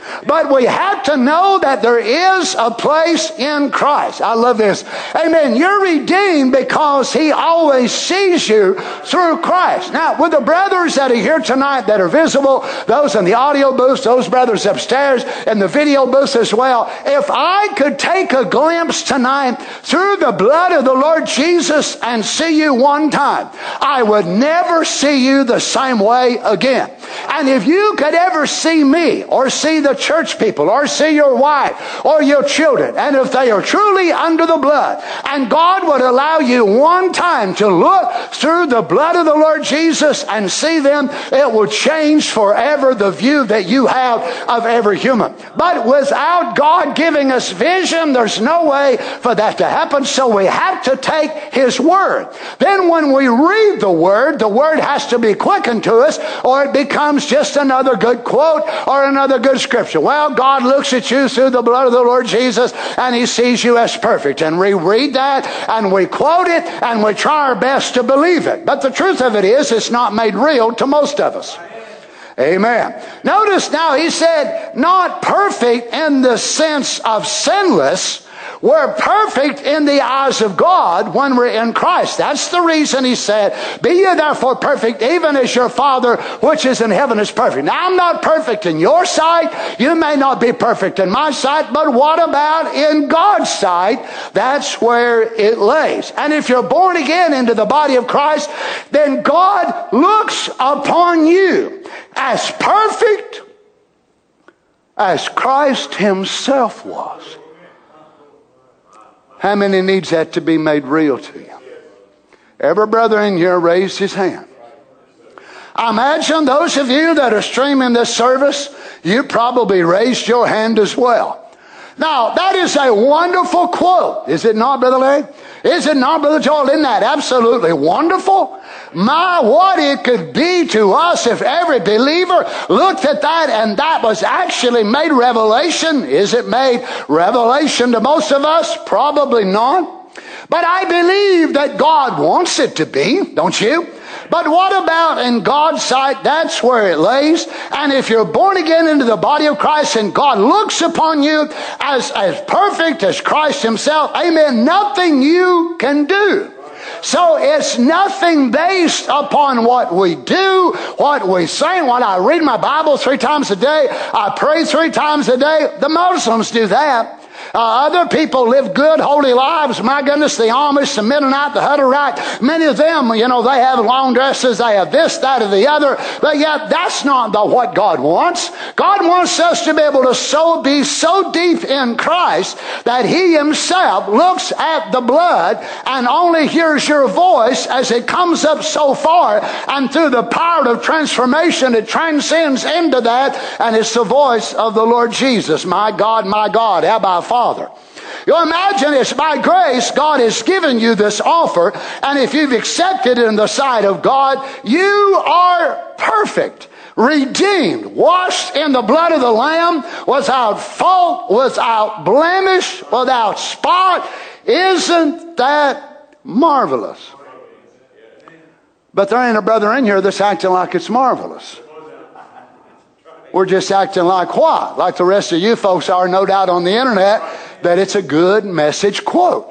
But we have to know that there is a place in Christ. I love this. Amen. You're redeemed because He always sees you through Christ. Now, with the brothers that are here tonight that are visible, those in the audio booth, those brothers upstairs in the video booth as well, if I could take a glimpse tonight through the blood of the Lord Jesus and see you one time, I would never see you the same way again. And if you could ever see me or see the church people or see your wife or your children, and if they are truly under the blood, and God would allow you one time to look through the blood of the Lord Jesus and see them, it will change forever the view that you have of every human. But without God giving us vision, there's no way for that to happen. So we have to take His Word. Then when we read the Word has to be quickened to us, or it becomes just another good quote or another good scripture. Well, God looks at you through the blood of the Lord Jesus and He sees you as perfect. And we read that and we quote it and we try our best to believe it. But the truth of it is, it's not made real to most of us. Amen. Notice now, He said, not perfect in the sense of sinless. We're perfect in the eyes of God when we're in Christ. That's the reason He said, be ye therefore perfect, even as your Father which is in heaven is perfect. Now, I'm not perfect in your sight. You may not be perfect in my sight, but what about in God's sight? That's where it lays. And if you're born again into the body of Christ, then God looks upon you as perfect as Christ Himself was. How many needs that to be made real to you? Every brother in here raised his hand. I imagine those of you that are streaming this service, you probably raised your hand as well. Now, that is a wonderful quote. Is it not, Brother Larry? Is it not, Brother Joel? Isn't that absolutely wonderful? My, what it could be to us if every believer looked at that and that was actually made revelation. Is it made revelation to most of us? Probably not. But I believe that God wants it to be, don't you? But what about in God's sight? That's where it lays. And if you're born again into the body of Christ and God looks upon you as perfect as Christ Himself, amen, nothing you can do. So it's nothing based upon what we do, what we say. When I read my Bible 3 times a day, I pray 3 times a day. The Muslims do that. Other people live good, holy lives. My goodness, the Amish, the Mennonite, the Hutterite, many of them, they have long dresses, they have this, that, or the other. But yet, that's not what God wants. God wants us to be able to be so deep in Christ that He Himself looks at the blood and only hears your voice as it comes up so far, and through the power of transformation, it transcends into that, and it's the voice of the Lord Jesus. My God, Abba, Father. You imagine it's by grace God has given you this offer, and if you've accepted it in the sight of God, you are perfect, redeemed, washed in the blood of the Lamb, without fault, without blemish, without spot. Isn't that marvelous? But there ain't a brother in here that's acting like it's marvelous. We're just acting like what? Like the rest of you folks are, no doubt, on the internet, that it's a good message quote.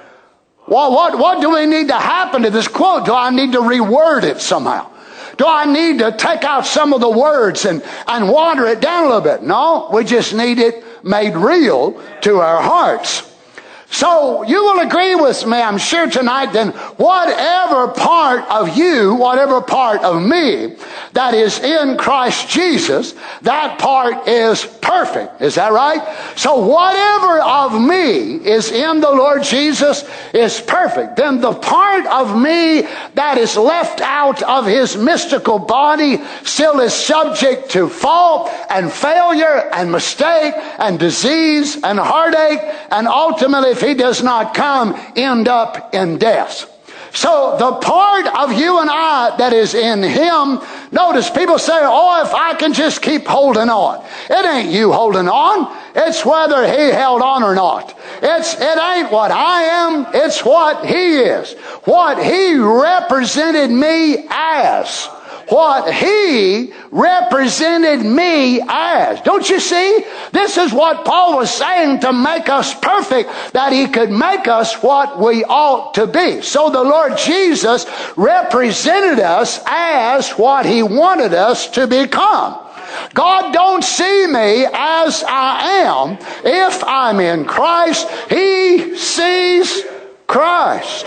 What do we need to happen to this quote? Do I need to reword it somehow? Do I need to take out some of the words and water it down a little bit? No, we just need it made real to our hearts. So you will agree with me, I'm sure tonight, then whatever part of you, whatever part of me that is in Christ Jesus, that part is perfect. Is that right? So whatever of me is in the Lord Jesus is perfect. Then the part of me that is left out of His mystical body still is subject to fault and failure and mistake and disease and heartache, and ultimately, if He does not come, end up in death. So the part of you and I that is in Him, notice people say, oh, if I can just keep holding on. It ain't you holding on. It's whether He held on or not. It ain't what I am. It's what He is. What He represented me as. what He represented me as. Don't you see? This is what Paul was saying to make us perfect, that He could make us what we ought to be. So the Lord Jesus represented us as what He wanted us to become. God don't see me as I am. If I'm in Christ, He sees Christ.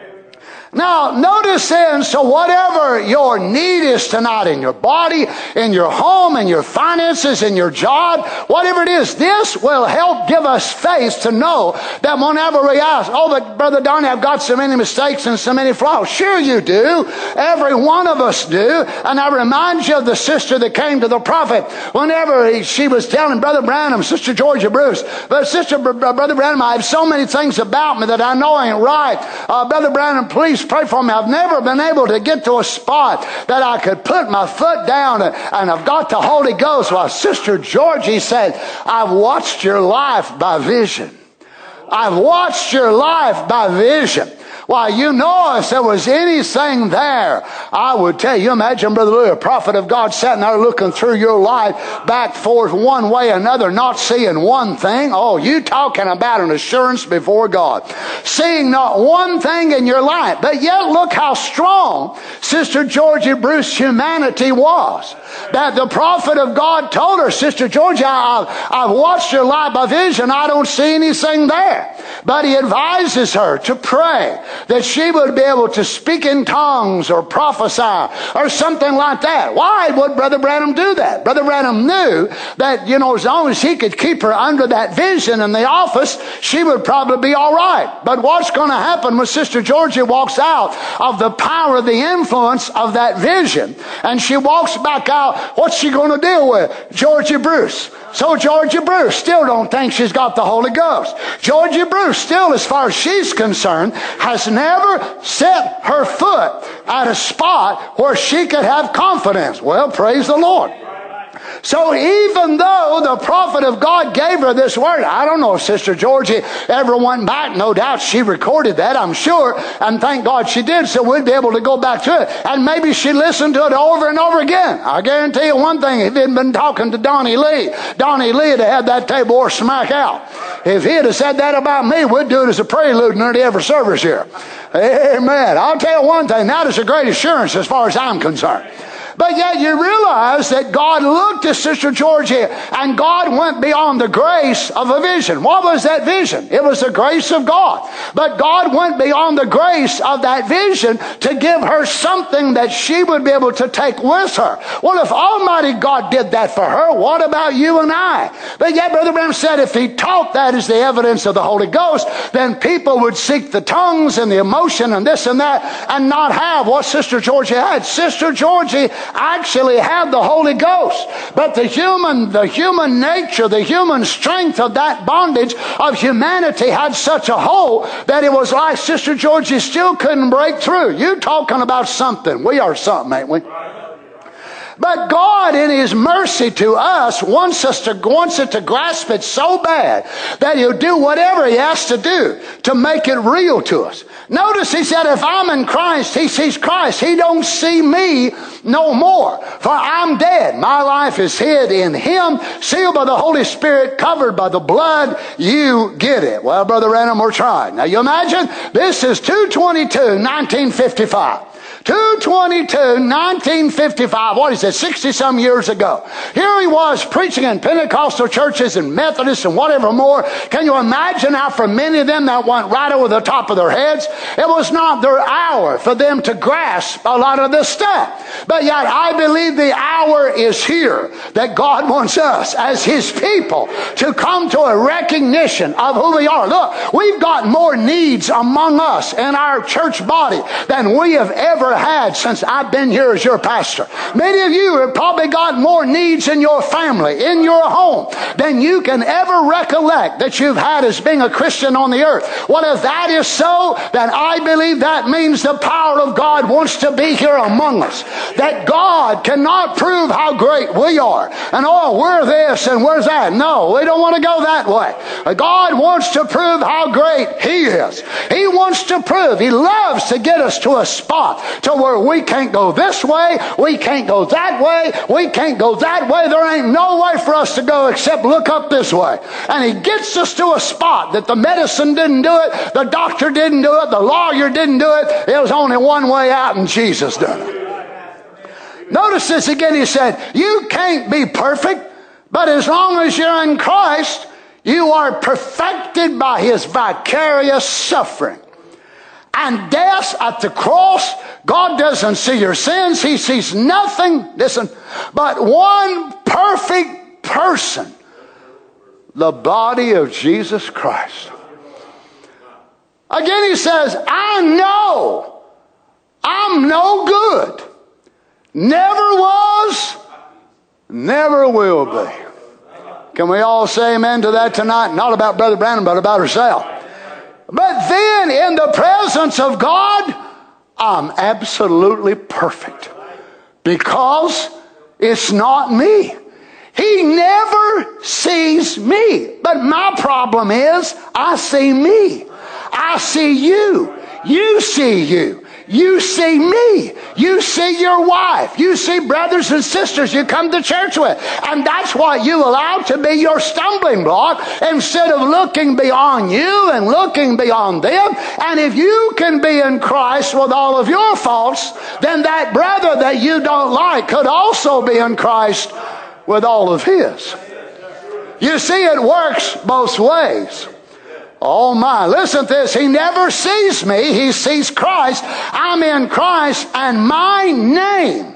Now, notice then, so whatever your need is tonight in your body, in your home, in your finances, in your job, whatever it is, this will help give us faith to know that whenever we ask, oh, but Brother Donnie, I've got so many mistakes and so many flaws. Sure you do. Every one of us do. And I remind you of the sister that came to the prophet whenever she was telling Brother Branham, Sister Georgia Bruce, but Brother Branham, I have so many things about me that I know ain't right. Brother Branham, please pray for me. I've never been able to get to a spot that I could put my foot down and I've got the Holy Ghost. Well, Sister Georgie said, I've watched your life by vision. I've watched your life by vision. Why, you know, if there was anything there, I would tell you. Imagine, Brother Louis, a prophet of God sitting there looking through your life back forth one way or another, not seeing one thing. Oh, you talking about an assurance before God. Seeing not one thing in your life. But yet look how strong Sister Georgie Bruce's humanity was. That the prophet of God told her, Sister Georgie, I've watched your life by vision. I don't see anything there. But he advises her to pray that she would be able to speak in tongues or prophesy or something like that. Why would Brother Branham do that? Brother Branham knew that, you know, as long as he could keep her under that vision in the office, she would probably be all right. But what's going to happen when Sister Georgie walks out of the power of the influence of that vision and she walks back out, what's she going to deal with? Georgie Bruce. So Georgie Bruce still don't think she's got the Holy Ghost. Georgie Bruce still, as far as she's concerned, has never set her foot at a spot where she could have confidence. Well, praise the Lord. So even though the prophet of God gave her this word, I don't know if Sister Georgie ever went back. No doubt she recorded that, I'm sure. And thank God she did, so we'd be able to go back to it. And maybe she listened to it over and over again. I guarantee you one thing, if he'd been talking to Donnie Lee would have had that table or smack out. If he'd have said that about me, we'd do it as a prelude in every service here. Amen. I'll tell you one thing, that is a great assurance as far as I'm concerned. But yet you realize that God looked at Sister Georgie and God went beyond the grace of a vision. What was that vision? It was the grace of God. But God went beyond the grace of that vision to give her something that she would be able to take with her. Well, if Almighty God did that for her, what about you and I? But yet Brother Branham said if he taught that as the evidence of the Holy Ghost, then people would seek the tongues and the emotion and this and that and not have what Sister Georgie had. Sister Georgie actually had the Holy Ghost. But the human nature, the human strength of that bondage of humanity had such a hold that it was like Sister Georgie still couldn't break through. You talking about something. We are something, ain't we? But God, in His mercy to us, wants it to grasp it so bad that He'll do whatever He has to do to make it real to us. Notice He said, if I'm in Christ, He sees Christ. He don't see me no more. For I'm dead. My life is hid in Him, sealed by the Holy Spirit, covered by the blood. You get it. Well, Brother Branham, we're trying. Now, you imagine, this is 2/22/1955. 2/22/1955, what is it, 60-some years ago. Here he was preaching in Pentecostal churches and Methodists and whatever more. Can you imagine how for many of them that went right over the top of their heads? It was not their hour for them to grasp a lot of this stuff. But yet I believe the hour is here that God wants us as His people to come to a recognition of who we are. Look, we've got more needs among us in our church body than we have ever had since I've been here as your pastor. Many of you have probably got more needs in your family, in your home, than you can ever recollect that you've had as being a Christian on the earth. Well, if that is so, then I believe that means the power of God wants to be here among us. That God cannot prove how great we are. And oh, we're this and we're that. No, we don't want to go that way. God wants to prove how great He is. He wants to prove. He loves to get us to a spot to where we can't go this way, we can't go that way, we can't go that way. There ain't no way for us to go except look up this way. And he gets us to a spot that the medicine didn't do it, the doctor didn't do it, the lawyer didn't do it. There was only one way out, and Jesus done it. Notice this again. He said, you can't be perfect, but as long as you're in Christ, you are perfected by his vicarious suffering. And death at the cross, God doesn't see your sins. He sees nothing, listen, but one perfect person, the body of Jesus Christ. Again he says, I know I'm no good. Never was, never will be. Can we all say amen to that tonight? Not about Brother Branham, but about ourselves. But then in the presence of God, I'm absolutely perfect. Because it's not me. He never sees me. But my problem is, I see me. I see you. You see you. You see me. You see your wife. You see brothers and sisters you come to church with. And that's what you allow to be your stumbling block instead of looking beyond you and looking beyond them. And if you can be in Christ with all of your faults, then that brother that you don't like could also be in Christ with all of his. You see, it works both ways. Oh my, listen to this. He never sees me. He sees Christ. I'm in Christ, and my name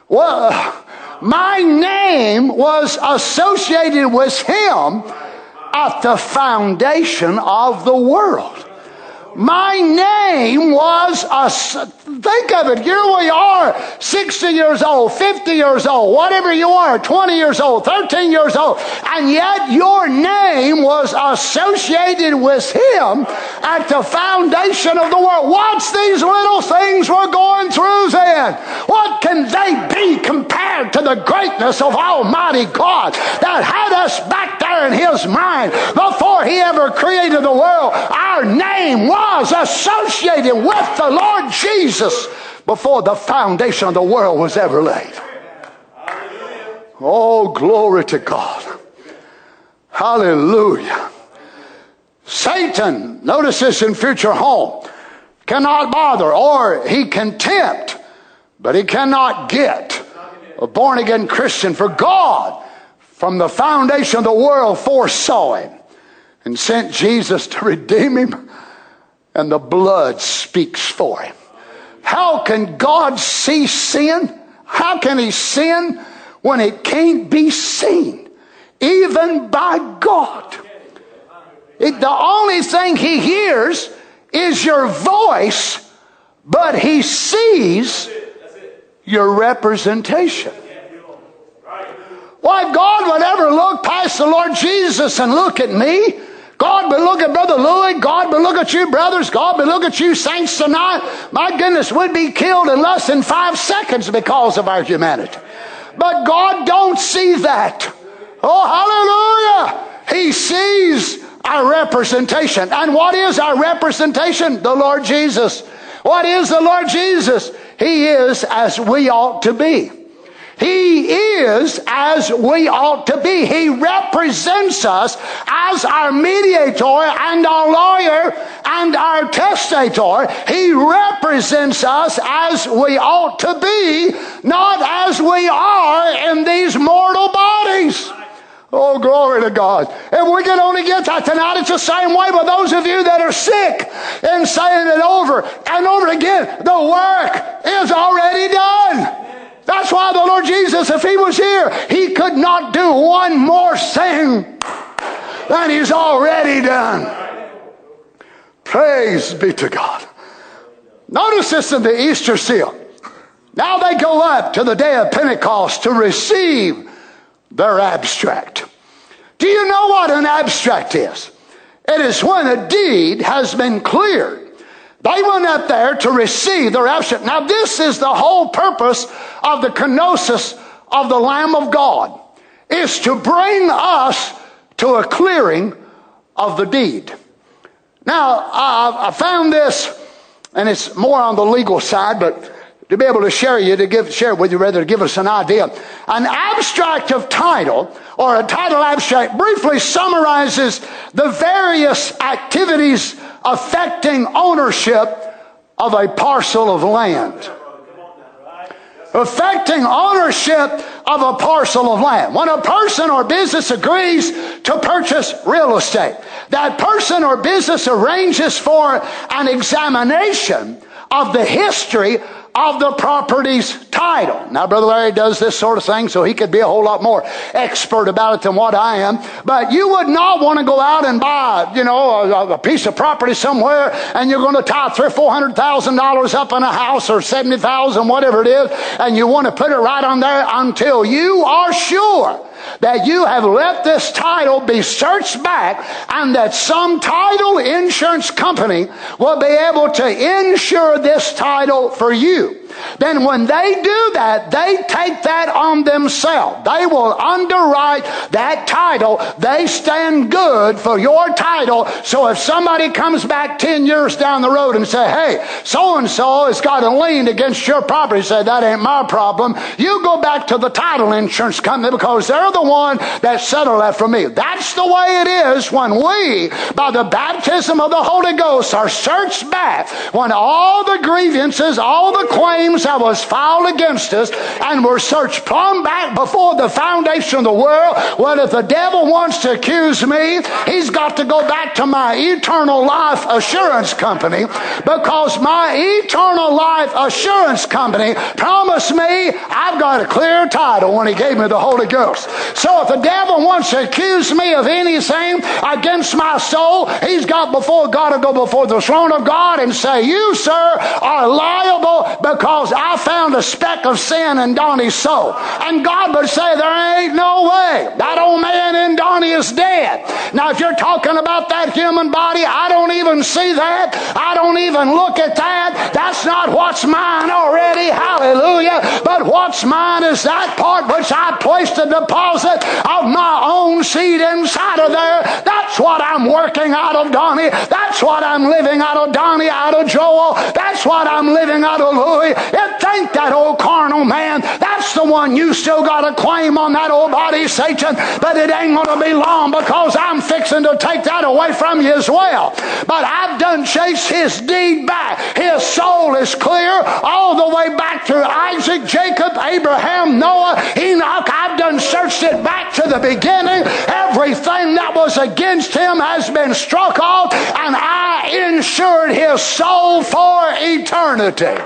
was associated with him at the foundation of the world. My name was, think of it, here we are, 60 years old, 50 years old, whatever you are, 20 years old, 13 years old, and yet your name was associated with him at the foundation of the world. What's these little things we're going through then? What can they be compared to the greatness of Almighty God that had us back there in his mind before he ever created the world? Our name was associated with the Lord Jesus before the foundation of the world was ever laid. Oh, glory to God. Hallelujah. Satan, notice this in future home, cannot bother, or he can tempt, but he cannot get a born-again Christian. For God, from the foundation of the world, foresaw him and sent Jesus to redeem him. And the blood speaks for him. How can God see sin? How can he sin when it can't be seen? Even by God. The only thing he hears is your voice, but he sees your representation. Why, God would ever look past the Lord Jesus and look at me? God would look at Brother Louis. God would look at you brothers. God would look at you saints tonight. My goodness, we'd be killed in less than 5 seconds because of our humanity. But God don't see that. Oh, hallelujah. He sees our representation. And what is our representation? The Lord Jesus. What is the Lord Jesus? He is as we ought to be. He is as we ought to be. He represents us as our mediator and our lawyer and our testator. He represents us as we ought to be, not as we are in these mortal bodies. Oh, glory to God. If we can only get that tonight, it's the same way with those of you that are sick and saying it over and over again. The work is already done. That's why the Lord Jesus, if he was here, he could not do one more thing than he's already done. Praise be to God. Notice this in the Easter seal. Now they go up to the day of Pentecost to receive their abstract. Do you know what an abstract is? It is when a deed has been cleared. They went up there to receive their abstract. Now this is the whole purpose of the kenosis of the Lamb of God, is to bring us to a clearing of the deed. Now I found this, and it's more on the legal side, but to be able to share with you, rather, to give us an idea. An abstract of title, or a title abstract, briefly summarizes the various activities affecting ownership of a parcel of land. Affecting ownership of a parcel of land. When a person or business agrees to purchase real estate, that person or business arranges for an examination of the history of the property's title. Now, Brother Larry does this sort of thing, so he could be a whole lot more expert about it than what I am. But you would not want to go out and buy, a piece of property somewhere, and you're going to tie $300,000 or $400,000 up in a house, or $70,000, whatever it is, and you want to put it right on there until you are sure that you have let this title be searched back, and that some title insurance company will be able to insure this title for you. Then when they do that, they take that on themselves. They will underwrite that title. They stand good for your title. So if somebody comes back 10 years down the road and say, hey, so-and-so has got a lien against your property, say, that ain't my problem. You go back to the title insurance company, because they're the one that settled that for me. That's the way it is when we, by the baptism of the Holy Ghost, are searched back, when all the grievances, all the claims that was filed against us, and were searched plumb back before the foundation of the world. Well, if the devil wants to accuse me, he's got to go back to my eternal life assurance company, because my eternal life assurance company promised me I've got a clear title when he gave me the Holy Ghost. So if the devil wants to accuse me of anything against my soul, he's got before God to go before the throne of God and say, you, sir, are liable because I found a speck of sin in Donnie's soul. And God would say, there ain't no way. That old man in Donnie is dead. Now, if you're talking about that human body, I don't even see that. I don't even look at that. That's not what's mine already. Hallelujah. But what's mine is that part which I placed a deposit of my own seed inside of there. That's what I'm working out of Donnie. That's what I'm living out of Donnie, out of Joel. That's what I'm living out of Louis. It ain't that old carnal man. That's the one you still got a claim on that old body, Satan. But it ain't going to be long, because I'm fixing to take that away from you as well. But I've done chased his deed back. His soul is clear all the way back to Isaac, Jacob, Abraham, Noah, Enoch. I've done searched it back to the beginning. Everything that was against him has been struck off, and I insured his soul for eternity.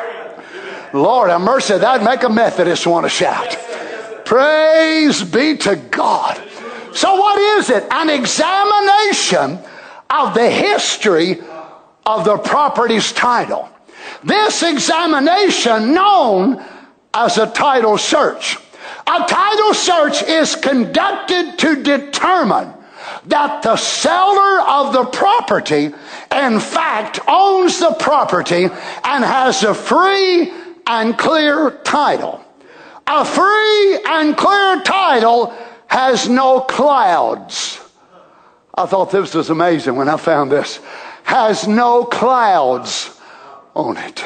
Lord have mercy, that'd make a Methodist want to shout. Praise be to God. So what is it? An examination of the history of the property's title. This examination known as a title search. A title search is conducted to determine that the seller of the property, in fact, owns the property and has a free and clear title. A free and clear title has no clouds. I thought this was amazing when I found this. Has no clouds on it.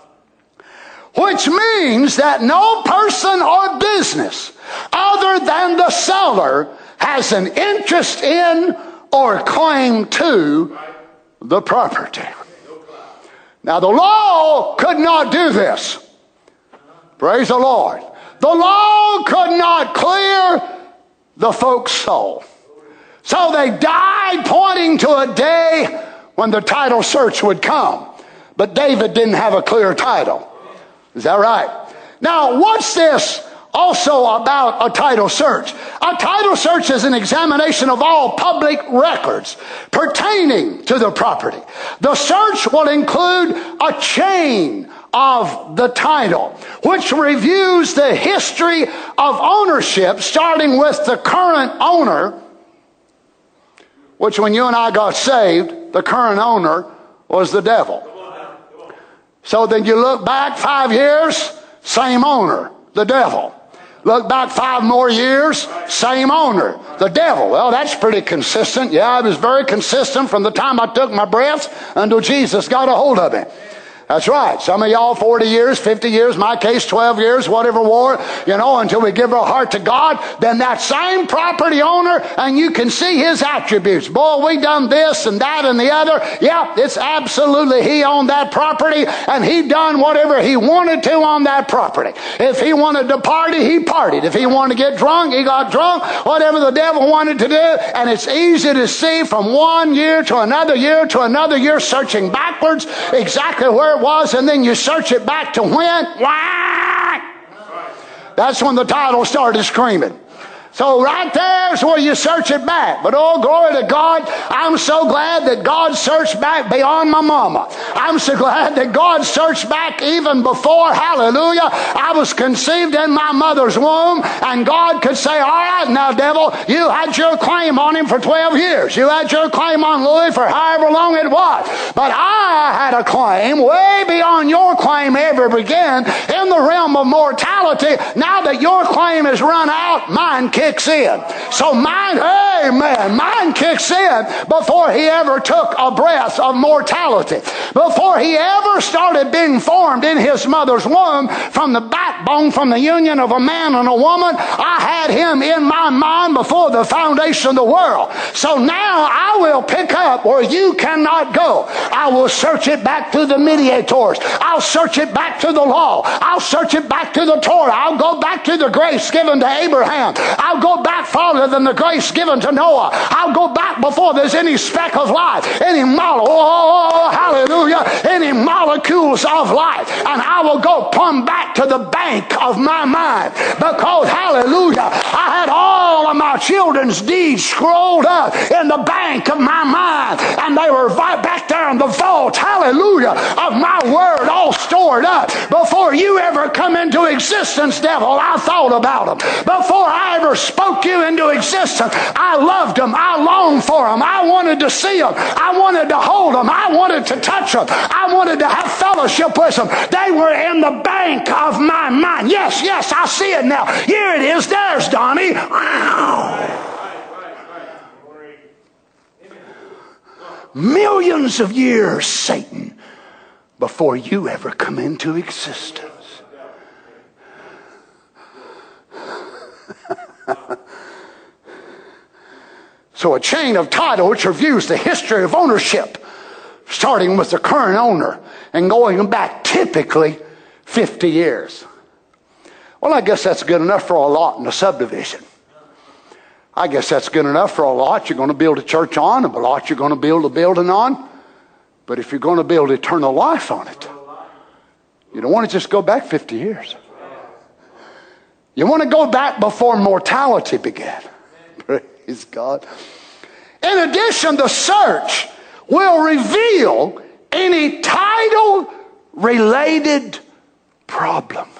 Which means that no person or business other than the seller has an interest in or claim to the property. Now, the law could not do this. Praise the Lord. The law could not clear the folks' soul. So they died pointing to a day when the title search would come. But David didn't have a clear title. Is that right? Now, what's this also about a title search? A title search is an examination of all public records pertaining to the property. The search will include a chain of the title, which reviews the history of ownership, starting with the current owner, which when you and I got saved, the current owner was the devil. So then you look back 5 years, same owner, the devil. Look back 5 more years, same owner, the devil. Well, that's pretty consistent. Yeah, it was very consistent from the time I took my breath until Jesus got a hold of it. That's right. Some of y'all 40 years, 50 years, my case 12 years, whatever war, until we give our heart to God. Then that same property owner, and you can see his attributes. Boy, we done this and that and the other. Yeah, it's absolutely he owned that property, and he done whatever he wanted to on that property. If he wanted to party, he partied. If he wanted to get drunk, he got drunk. Whatever the devil wanted to do. And it's easy to see from one year to another year to another year, searching backwards exactly where it was, and then you search it back to when? Why? That's when the title started screaming. So right there's where you search it back. But oh, glory to God, I'm so glad that God searched back beyond my mama. I'm so glad that God searched back even before, hallelujah, I was conceived in my mother's womb. And God could say, all right now, devil, you had your claim on him for 12 years. You had your claim on Louis for however long it was. But I had a claim way beyond your claim ever began in the realm of mortality. Now that your claim has run out, mine kicks in. So mine kicks in before he ever took a breath of mortality. Before he ever started being formed in his mother's womb from the backbone, from the union of a man and a woman, I had him in my mind before the foundation of the world. So now I will pick up where you cannot go. I will search it back to the mediators. I'll search it back to the law. I'll search it back to the Torah. I'll go back to the grace given to Abraham. I'll go back farther than the grace given to Noah. I'll go back before there's any speck of life, any any molecules of life. And I will go plumb back to the bank of my mind. Because, hallelujah, I had all of my children's deeds scrolled up in the bank of my mind. And they were right back there in the vault, hallelujah, of my word all stored up. Before you ever come into existence, devil, I thought about them. Before I ever spoke you into existence, I loved them. I longed for them. I wanted to see them. I wanted to hold them. I wanted to touch them. I wanted to have fellowship with them. They were in the bank of my mind. Yes, I see it now. Here it is. There's Donnie. Millions of years, Satan, before you ever come into existence. So a chain of title which reviews the history of ownership, starting with the current owner and going back typically 50 years. Well, I guess that's good enough for a lot in a subdivision. I guess that's good enough for a lot you're going to build a church on, and a lot you're going to build a building on. But if you're going to build eternal life on it, you don't want to just go back 50 years. You want to go back before mortality began. Praise God. In addition, the search will reveal any title-related problems.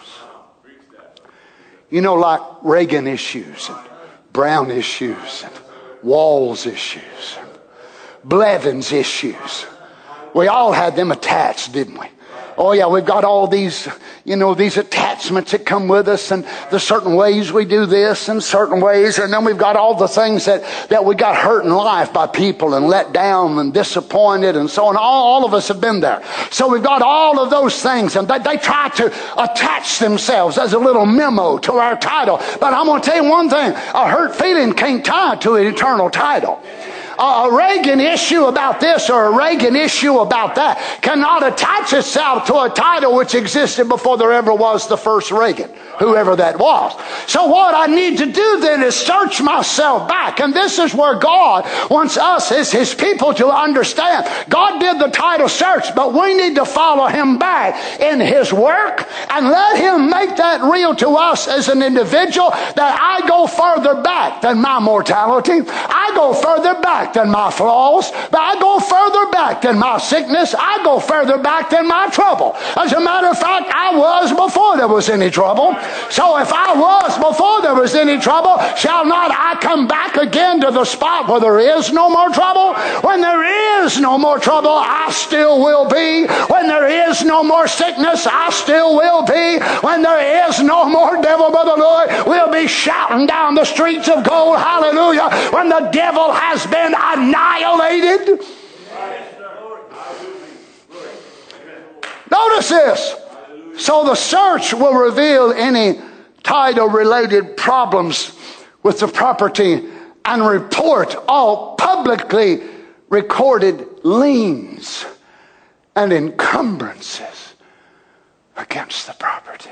Like Reagan issues, and Brown issues, and Walls issues, and Blevins issues. We all had them attached, didn't we? Oh yeah, we've got all these, these attachments that come with us, and the certain ways we do this and certain ways. And then we've got all the things that we got hurt in life by people and let down and disappointed and so on. All of us have been there. So we've got all of those things, and they try to attach themselves as a little memo to our title. But I'm going to tell you one thing, a hurt feeling can't tie to an eternal title. A Reagan issue about this or a Reagan issue about that cannot attach itself to a title which existed before there ever was the first Reagan, whoever that was. So what I need to do then is search myself back. And this is where God wants us as His people to understand. God did the title search, but we need to follow Him back in His work and let Him make that real to us as an individual, that I go further back than my mortality. I go further back than my flaws. But I go further back than my sickness. I go further back than my trouble. As a matter of fact, I was before there was any trouble. So if I was before there was any trouble, shall not I come back again to the spot where there is no more trouble? When there is no more trouble, I still will be. When there is no more sickness, I still will be. When there is no more devil, Brother Lloyd, we'll be shouting down the streets of gold, hallelujah, when the devil has been annihilated. Notice this. So the search will reveal any title-related problems with the property and report all publicly recorded liens and encumbrances against the property.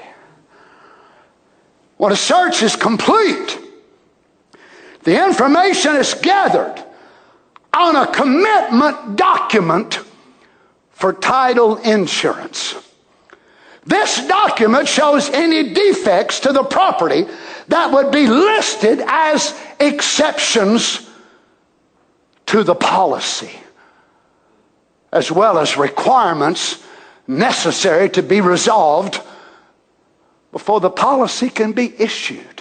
When a search is complete, the information is gathered on a commitment document for title insurance. This document shows any defects to the property that would be listed as exceptions to the policy, as well as requirements necessary to be resolved before the policy can be issued.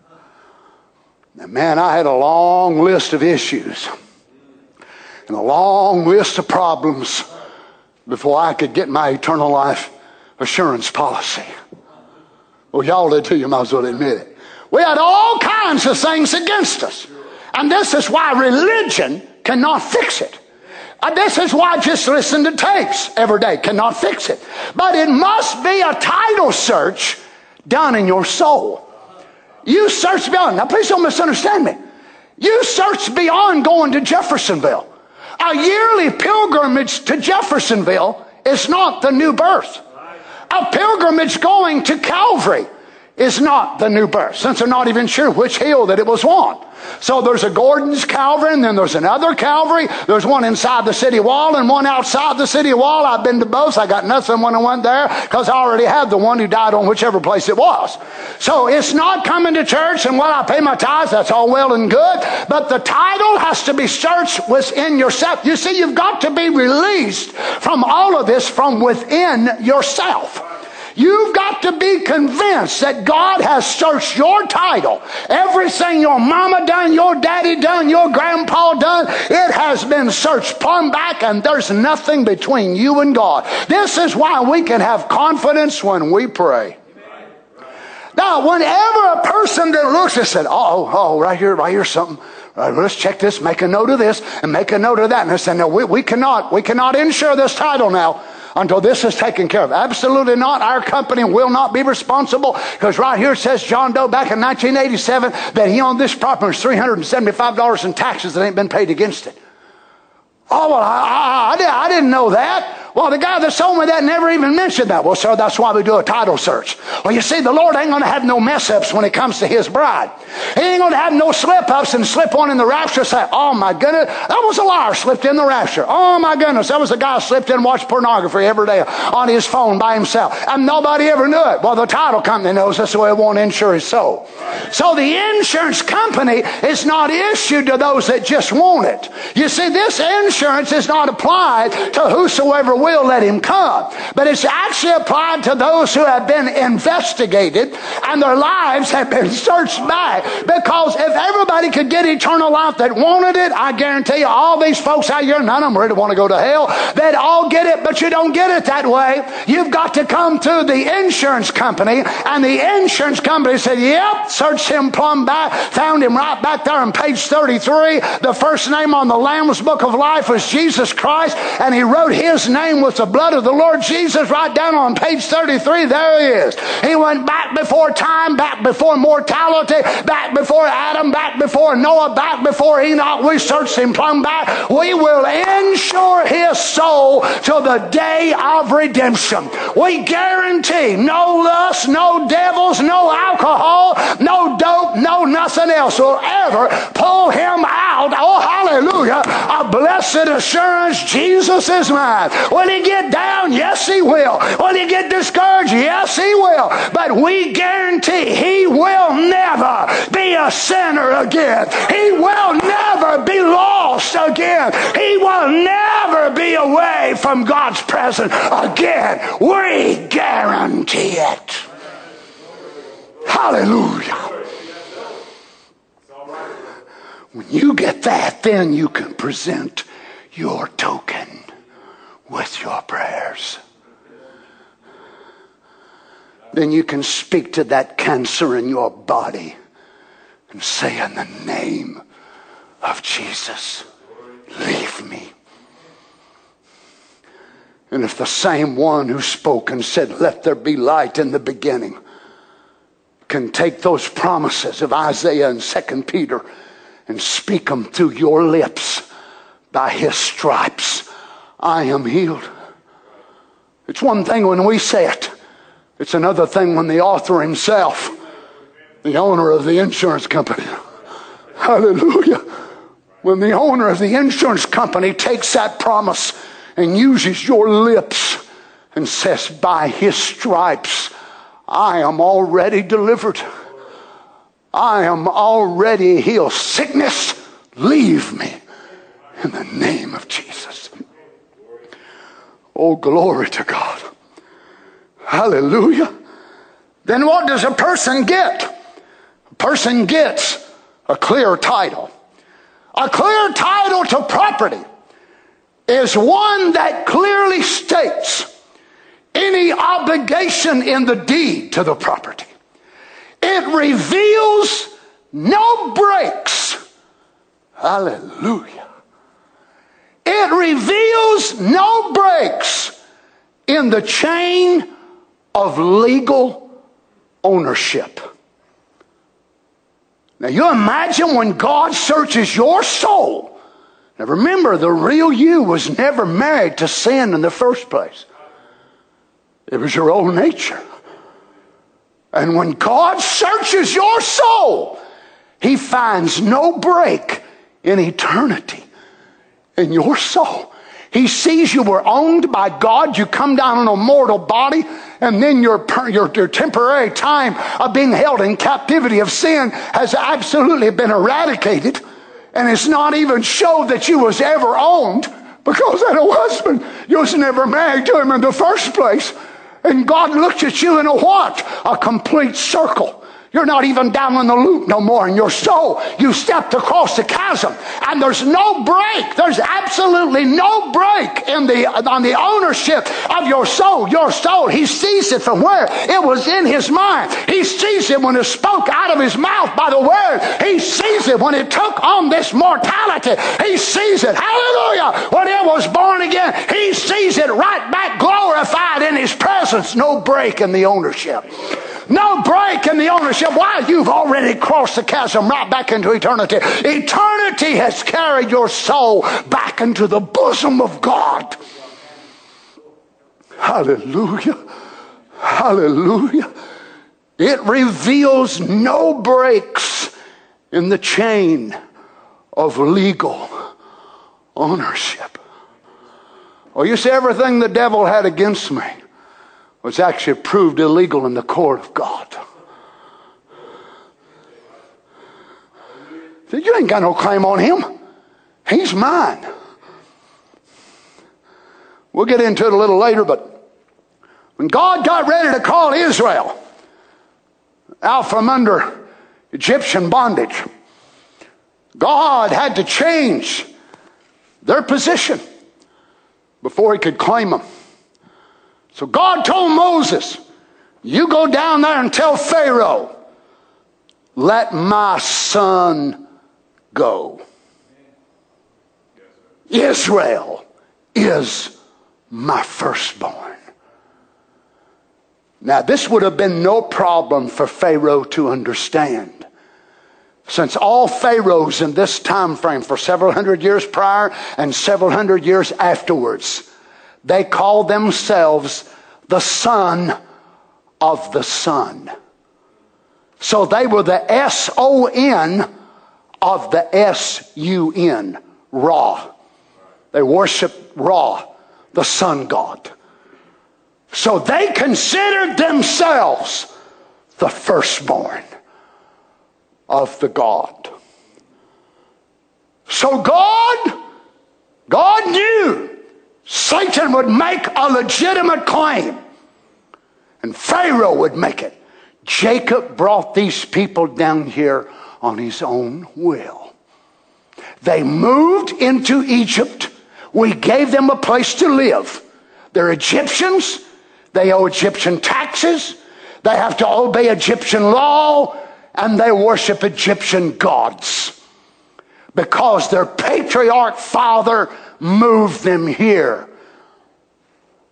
Now, man, I had a long list of issues and a long list of problems before I could get my eternal life assurance policy. Well, y'all did too, you might as well admit it. We had all kinds of things against us. And this is why religion cannot fix it. This is why just listen to tapes every day cannot fix it. But it must be a title search done in your soul. You search beyond. Now please don't misunderstand me. You search beyond going to Jeffersonville. A yearly pilgrimage to Jeffersonville is not the new birth. A pilgrimage going to Calvary is not the new birth, since they're not even sure which hill that it was on. So there's a Gordon's Calvary, and then there's another Calvary. There's one inside the city wall and one outside the city wall. I've been to both. I got nothing when I went there because I already had the one who died on whichever place it was. So it's not coming to church and, well, I pay my tithes. That's all well and good. But the title has to be searched within yourself. You see, you've got to be released from all of this from within yourself. You've got to be convinced that God has searched your title. Everything your mama done, your daddy done, your grandpa done, it has been searched plumb back, and there's nothing between you and God. This is why we can have confidence when we pray. Now, whenever a person that looks and said, right here something. Let's check this, make a note of this, and make a note of that. And they say, no, we cannot insure this title now until this is taken care of. Absolutely not. Our company will not be responsible, because right here it says John Doe back in 1987 that he owned this property $375 in taxes that ain't been paid against it. Oh, well, I didn't know that. Well, the guy that sold me that never even mentioned that. Well, sir, that's why we do a title search. Well, you see, the Lord ain't going to have no mess-ups when it comes to his bride. He ain't going to have no slip-ups and slip on in the rapture and say, oh, my goodness, that was a liar slipped in the rapture. Oh, my goodness, that was a guy slipped in and watched pornography every day on his phone by himself. And nobody ever knew it. Well, the title company knows that's the way it won't insure his soul. So the insurance company is not issued to those that just want it. You see, this insurance is not applied to whosoever will let him come, but it's actually applied to those who have been investigated and their lives have been searched by. Because if everybody could get eternal life that wanted it, I guarantee you all these folks out here, none of them really want to go to hell. They'd all get it, but you don't get it that way. You've got to come through the insurance company, and the insurance company said, yep, searched him plumb back, found him right back there on page 33. The first name on the Lamb's Book of Life was Jesus Christ, and he wrote his name with the blood of the Lord Jesus right down on page 33. There he is. He went back before time, back before mortality, back before Adam, back before Noah, back before Enoch. We searched him plumb back. We will insure his soul till the day of redemption. We guarantee no lust, no devils, no alcohol, no dope, no nothing else will ever pull him out. Oh, hallelujah. A blessed assurance, Jesus is mine. Will he get down? Yes, he will. Will he get discouraged? Yes, he will. But we guarantee he will never be a sinner again. He will never be lost again. He will never be away from God's presence again. We guarantee it. Hallelujah. When you get that, then you can present your token with your prayers. Then you can speak to that cancer in your body and say, in the name of Jesus, leave me. And if the same one who spoke and said, "Let there be light" in the beginning can take those promises of Isaiah and 2 Peter and speak them through your lips, by his stripes I am healed. It's one thing when we say it. It's another thing when the author himself, the owner of the insurance company, hallelujah, when the owner of the insurance company takes that promise and uses your lips and says, "By his stripes I am already delivered. I am already healed. Sickness, leave me in the name of Jesus." Oh, glory to God. Hallelujah. Then what does a person get? A person gets a clear title. A clear title to property is one that clearly states any obligation in the deed to the property. It reveals no breaks. Hallelujah. It reveals no breaks in the chain of legal ownership. Now you imagine when God searches your soul. Now remember, the real you was never married to sin in the first place. It was your old nature. And when God searches your soul, he finds no break in eternity in your soul. He sees you were owned by God. You come down in a mortal body, and then your temporary time of being held in captivity of sin has absolutely been eradicated. And it's not even showed that you was ever owned, because that husband, you was never married to him in the first place. And God looks at you in a what? A complete circle. You're not even down in the loop no more in your soul. You stepped across the chasm, and there's no break. There's absolutely no break on the ownership of your soul. Your soul, he sees it from where? It was in his mind. He sees it when it spoke out of his mouth by the word. He sees it when it took on this mortality. He sees it, hallelujah, when it was born again. He sees it right back glorified in his presence. No break in the ownership. No break in the ownership. Why? You've already crossed the chasm right back into eternity. Eternity has carried your soul back into the bosom of God. Hallelujah. Hallelujah. It reveals no breaks in the chain of legal ownership. Well, you see, everything the devil had against me was actually proved illegal in the court of God. You ain't got no claim on him. He's mine. We'll get into it a little later, but when God got ready to call Israel out from under Egyptian bondage, God had to change their position before he could claim them. So God told Moses, "You go down there and tell Pharaoh, let my son go. Israel is my firstborn." Now this would have been no problem for Pharaoh to understand, since all pharaohs in this time frame for several hundred years prior and several hundred years afterwards, they called themselves the son of the sun. So they were the S-O-N of the S-U-N, Ra. They worshiped Ra, the sun god. So they considered themselves the firstborn of the God. So God knew Satan would make a legitimate claim, and Pharaoh would make it. Jacob brought these people down here on his own will. They moved into Egypt. We gave them a place to live. They're Egyptians. They owe Egyptian taxes. They have to obey Egyptian law, and they worship Egyptian gods because their patriarch father moved them here.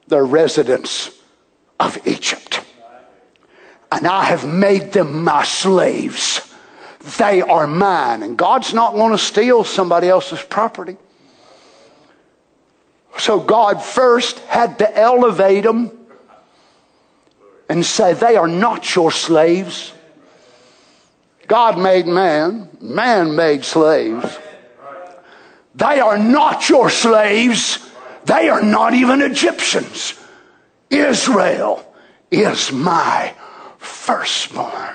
the residents of Egypt. And I have made them my slaves. They are mine. And God's not going to steal somebody else's property. So God first had to elevate them and say, they are not your slaves. God made man. Man made slaves. They are not your slaves. They are not even Egyptians. Israel is my firstborn.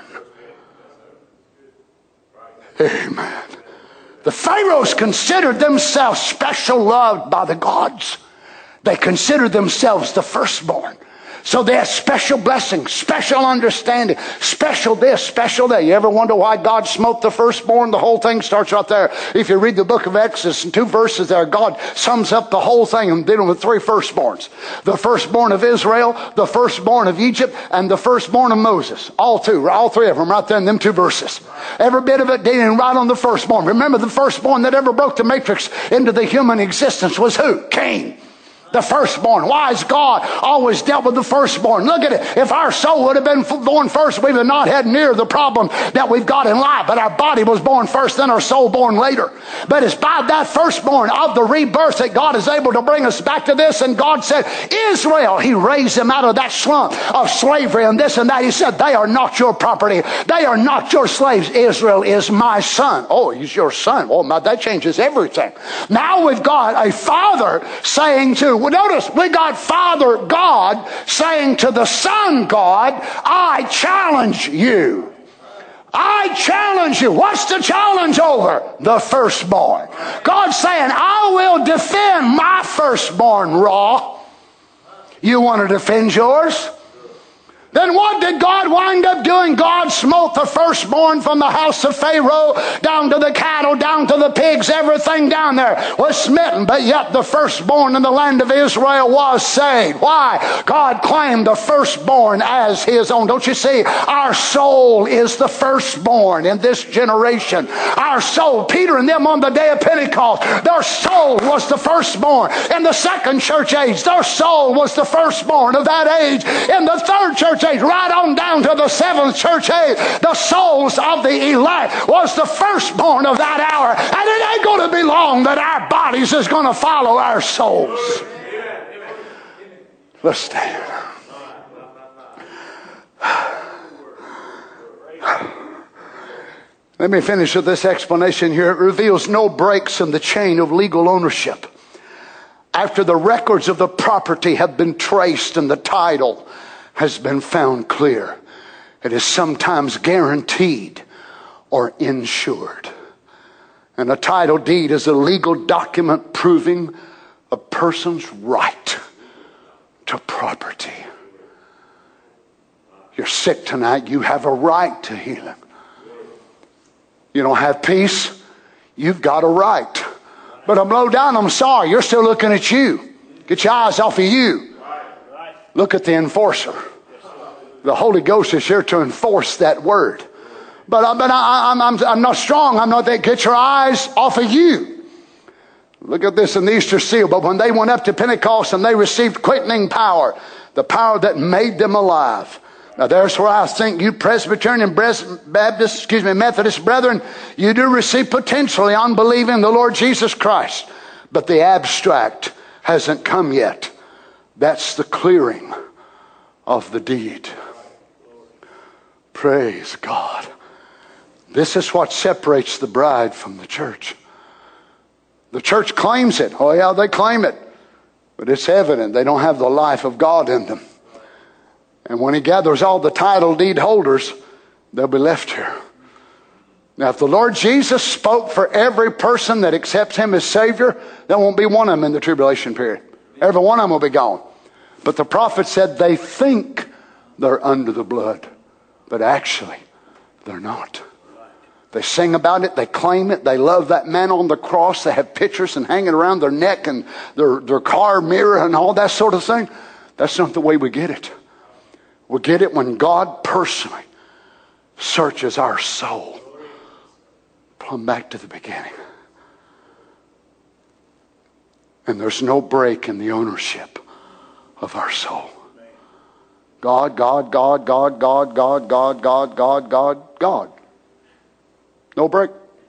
Amen. The Pharaohs considered themselves special loved by the gods. They considered themselves the firstborn. So they had special blessings, special understanding, special this, special that. You ever wonder why God smote the firstborn? The whole thing starts right there. If you read the book of Exodus, in 2 verses there, God sums up the whole thing and dealing with 3 firstborns. The firstborn of Israel, the firstborn of Egypt, and the firstborn of Moses. All 3 of them right there in them 2 verses. Every bit of it dealing right on the firstborn. Remember, the firstborn that ever broke the matrix into the human existence was who? Cain. The firstborn. Why has God always dealt with the firstborn? Look at it. If our soul would have been born first, we would not have near the problem that we've got in life. But our body was born first, then our soul born later. But it's by that firstborn of the rebirth that God is able to bring us back to this. And God said, Israel, He raised them out of that slump of slavery and this and that. He said, they are not your property. They are not your slaves. Israel is my son. Oh, He's your son. Oh, my, that changes everything. Now we've got a father saying to, well, notice, we got Father God saying to the Son God, I challenge you. I challenge you. What's the challenge over? The firstborn. God's saying, I will defend my firstborn raw. You want to defend yours? Then what did God wind up doing? God smote the firstborn from the house of Pharaoh down to the cattle, down to the pigs. Everything down there was smitten. But yet the firstborn in the land of Israel was saved. Why? God claimed the firstborn as His own. Don't you see? Our soul is the firstborn in this generation. Our soul, Peter and them on the day of Pentecost, their soul was the firstborn. In the second church age, their soul was the firstborn of that age. In the third church age, right on down to the 7th church age, the souls of the elect was the firstborn of that hour. And it ain't going to be long that our bodies is going to follow our souls. Let's stand. Let me finish with this explanation here. It reveals no breaks in the chain of legal ownership. After the records of the property have been traced and the title has been found clear, it is sometimes guaranteed or insured. And a title deed is a legal document proving a person's right to property. You're sick tonight, you have a right to healing. You don't have peace, you've got a right. But I'm low down, I'm sorry, you're still looking at you. Get your eyes off of you. Look at the enforcer. The Holy Ghost is here to enforce that word. But I'm not strong. I'm not that. Get your eyes off of you. Look at this in the Easter seal. But when they went up to Pentecost and they received quickening power, the power that made them alive. Now there's where I think you Presbyterian, Methodist brethren, you do receive potentially unbelieving the Lord Jesus Christ. But the abstract hasn't come yet. That's the clearing of the deed. Praise God. This is what separates the bride from the church. The church claims it. Oh yeah, they claim it. But it's evident they don't have the life of God in them. And when He gathers all the title deed holders, they'll be left here. Now if the Lord Jesus spoke for every person that accepts Him as Savior, there won't be one of them in the tribulation period. Every one of them will be gone. But the prophet said they think they're under the blood. But actually, they're not. They sing about it. They claim it. They love that man on the cross. They have pictures and hanging around their neck and their car mirror and all that sort of thing. That's not the way we get it. We get it when God personally searches our soul. Plumb back to the beginning. And there's no break in the ownership of our soul. God, God, God, God, God, God, God, God, God, God, God. No break.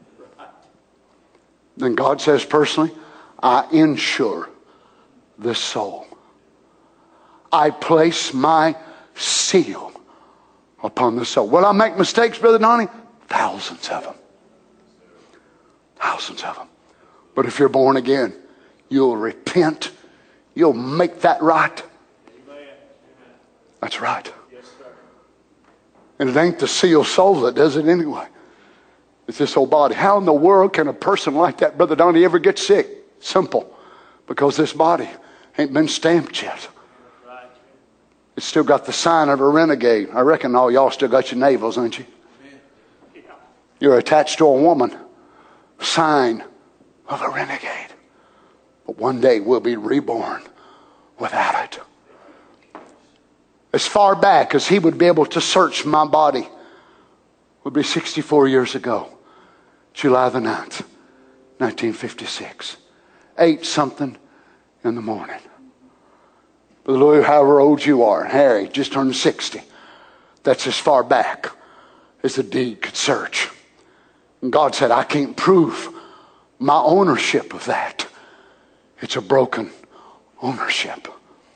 Then God says personally, I insure this soul. I place my seal upon the soul. Will I make mistakes, Brother Donnie? Thousands of them. Thousands of them. But if you're born again, you'll repent. You'll make that right. That's right. And it ain't the sealed soul that does it anyway. It's this old body. How in the world can a person like that, Brother Donnie, ever get sick? Simple. Because this body ain't been stamped yet. It's still got the sign of a renegade. I reckon all y'all still got your navels, ain't you? You're attached to a woman. Sign of a renegade. But one day we'll be reborn without it. As far back as he would be able to search my body would be 64 years ago. July the 9th, 1956. 8-something in the morning. Brother Louis, however old you are, Harry just turned 60. That's as far back as the deed could search. And God said, I can't prove my ownership of that. It's a broken ownership.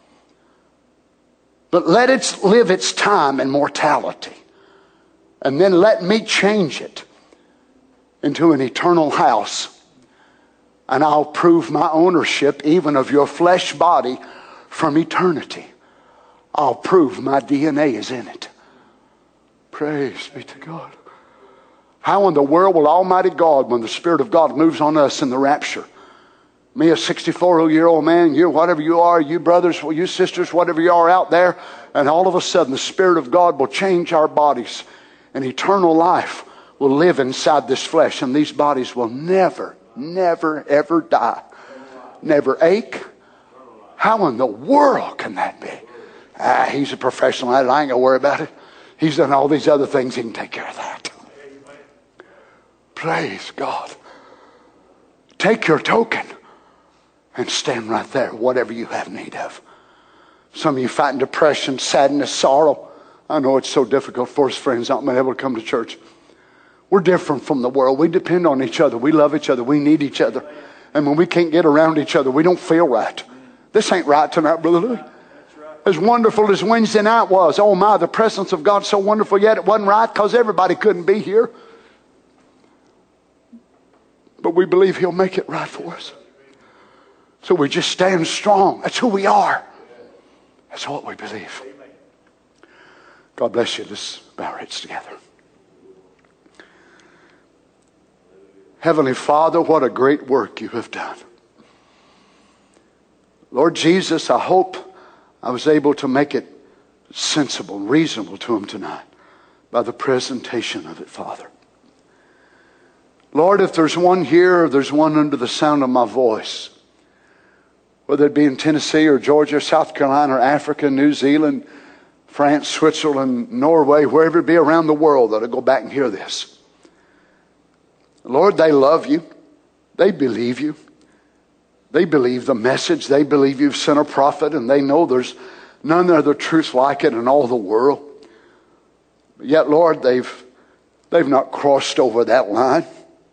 But let it live its time in mortality. And then let me change it into an eternal house. And I'll prove my ownership even of your flesh body from eternity. I'll prove my DNA is in it. Praise be to God. How in the world will Almighty God, when the Spirit of God moves on us in the rapture, me, a 64-year-old man, you, whatever you are, you brothers, you sisters, whatever you are out there, and all of a sudden the Spirit of God will change our bodies, and eternal life will live inside this flesh, and these bodies will never, never, ever die. Never ache. How in the world can that be? He's a professional at it. I ain't going to worry about it. He's done all these other things. He can take care of that. Praise God. Take your token and stand right there, whatever you have need of. Some of you fighting depression, sadness, sorrow. I know it's so difficult for us friends not being able to come to church. We're different from the world. We depend on each other. We love each other. We need each other. And when we can't get around each other, we don't feel right. This ain't right tonight, Brother Louis. As wonderful as Wednesday night was, oh my, the presence of God so wonderful, yet it wasn't right because everybody couldn't be here. But we believe He'll make it right for us. So we just stand strong. That's who we are. That's what we believe. God bless you. Let's bow our heads together. Heavenly Father, what a great work you have done. Lord Jesus, I hope I was able to make it sensible, reasonable to them tonight by the presentation of it, Father. Lord, if there's one here or there's one under the sound of my voice, whether it be in Tennessee or Georgia, South Carolina or Africa, New Zealand, France, Switzerland, Norway, wherever it be around the world that'll go back and hear this. Lord, they love you. They believe you. They believe the message. They believe you've sent a prophet, and they know there's none other truth like it in all the world. But yet, Lord, they've not crossed over that line.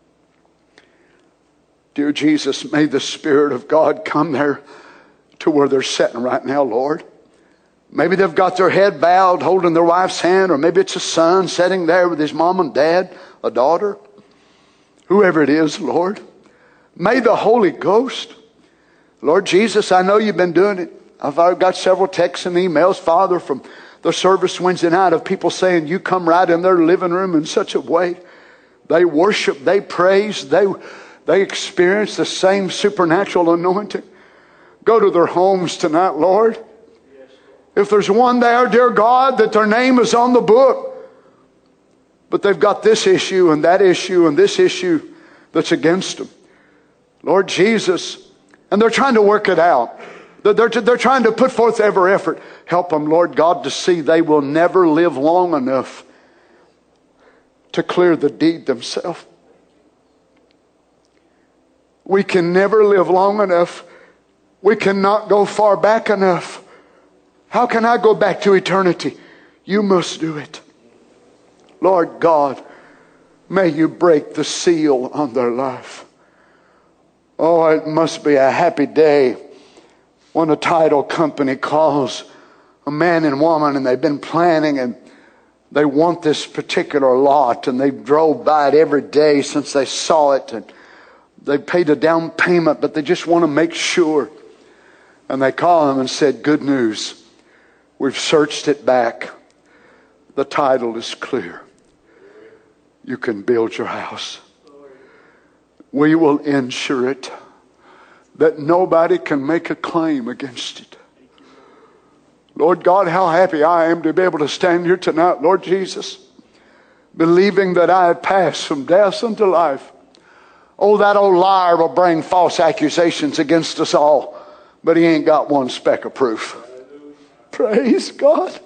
Dear Jesus, may the Spirit of God come there to where they're sitting right now, Lord. Maybe they've got their head bowed, holding their wife's hand, or maybe it's a son sitting there with his mom and dad, a daughter. Whoever it is, Lord. May the Holy Ghost, Lord Jesus, I know you've been doing it. I've got several texts and emails, Father, from the service Wednesday night of people saying you come right in their living room in such a way. They worship, they praise, they experience the same supernatural anointing. Go to their homes tonight, Lord. If there's one there, dear God, that their name is on the book, but they've got this issue and that issue and this issue that's against them. Lord Jesus, and they're trying to work it out. They're trying to put forth every effort. Help them, Lord God, to see they will never live long enough to clear the deed themselves. We can never live long enough. We cannot go far back enough How can I go back to eternity? You must do it. Lord God, may you break the seal on their life. Oh, it must be a happy day when a title company calls a man and woman and they've been planning and they want this particular lot and they drove by it every day since they saw it and they paid a down payment, but they just want to make sure. And they call them and said, good news. We've searched it back. The title is clear. You can build your house. We will insure it that nobody can make a claim against it. Lord God, how happy I am to be able to stand here tonight, Lord Jesus, believing that I have passed from death unto life. Oh, that old liar will bring false accusations against us all, but he ain't got one speck of proof. Praise God.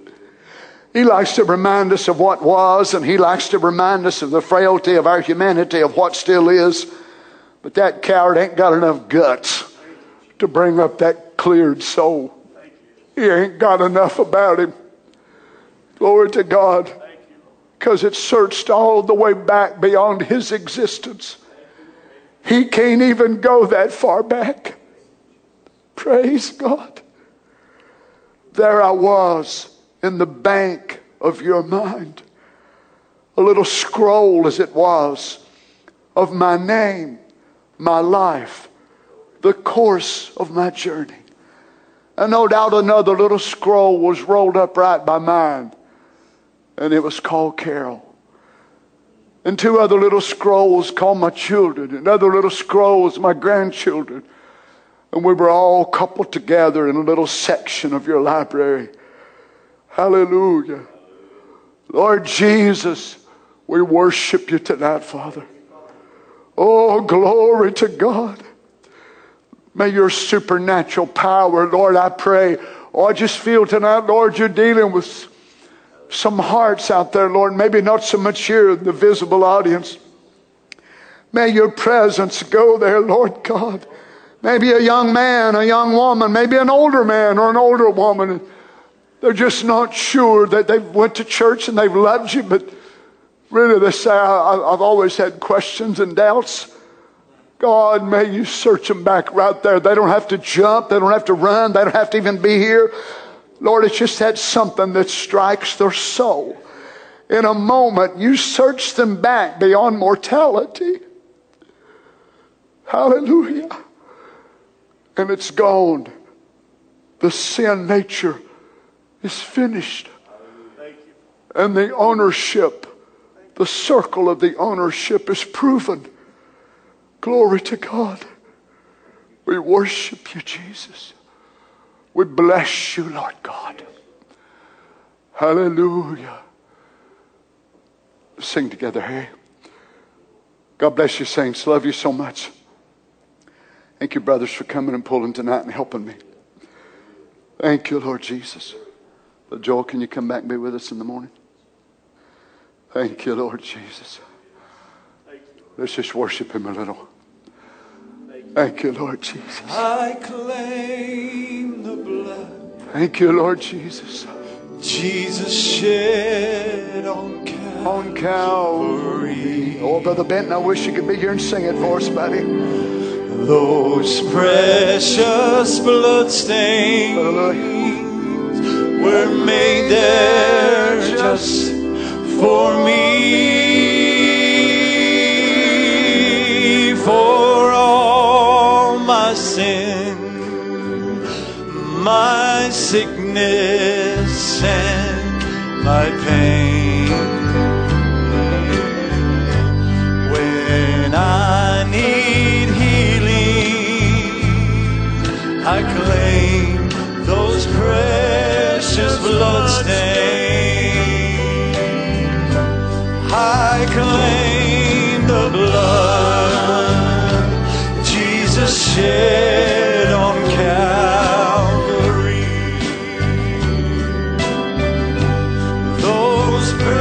He likes to remind us of what was, and he likes to remind us of the frailty of our humanity, of what still is. But that coward ain't got enough guts to bring up that cleared soul. He ain't got enough about him. Glory to God. Because it's searched all the way back beyond his existence. He can't even go that far back. Praise God. There I was in the bank of your mind. A little scroll as it was of my name, my life, the course of my journey. And no doubt another little scroll was rolled up right by mine. And it was called Carol. And two other little scrolls called my children. And other little scrolls my grandchildren. And we were all coupled together in a little section of your library. Hallelujah. Lord Jesus, we worship you tonight, Father. Oh, glory to God. May your supernatural power, Lord, I pray. Oh, I just feel tonight, Lord, you're dealing with some hearts out there, Lord. Maybe not so much here in the visible audience. May your presence go there, Lord God. Maybe a young man, a young woman, maybe an older man or an older woman. They're just not sure that they went to church and they've loved you, but really they say, I've always had questions and doubts. God, may you search them back right there. They don't have to jump. They don't have to run. They don't have to even be here. Lord, it's just that something that strikes their soul. In a moment, you search them back beyond mortality. Hallelujah. And it's gone. The sin nature is finished. And the ownership, the circle of the ownership is proven. Glory to God. We worship you, Jesus. We bless you, Lord God. Hallelujah. Sing together, hey? God bless you, saints. Love you so much. Thank you, brothers, for coming and pulling tonight and helping me. Thank you, Lord Jesus. But Joel, can you come back and be with us in the morning? Thank you, Lord Jesus. Let's just worship him a little. Thank you, Lord Jesus. I claim the blood. Thank you, Lord Jesus. Jesus shed on Calvary. Oh, Brother Benton, I wish you could be here and sing it for us, buddy. Those precious bloodstains were made there just for me, for all my sin, my sickness and my pain. When I need healing, I claim those precious bloodstains. I claim the blood Jesus shed on Calvary. Those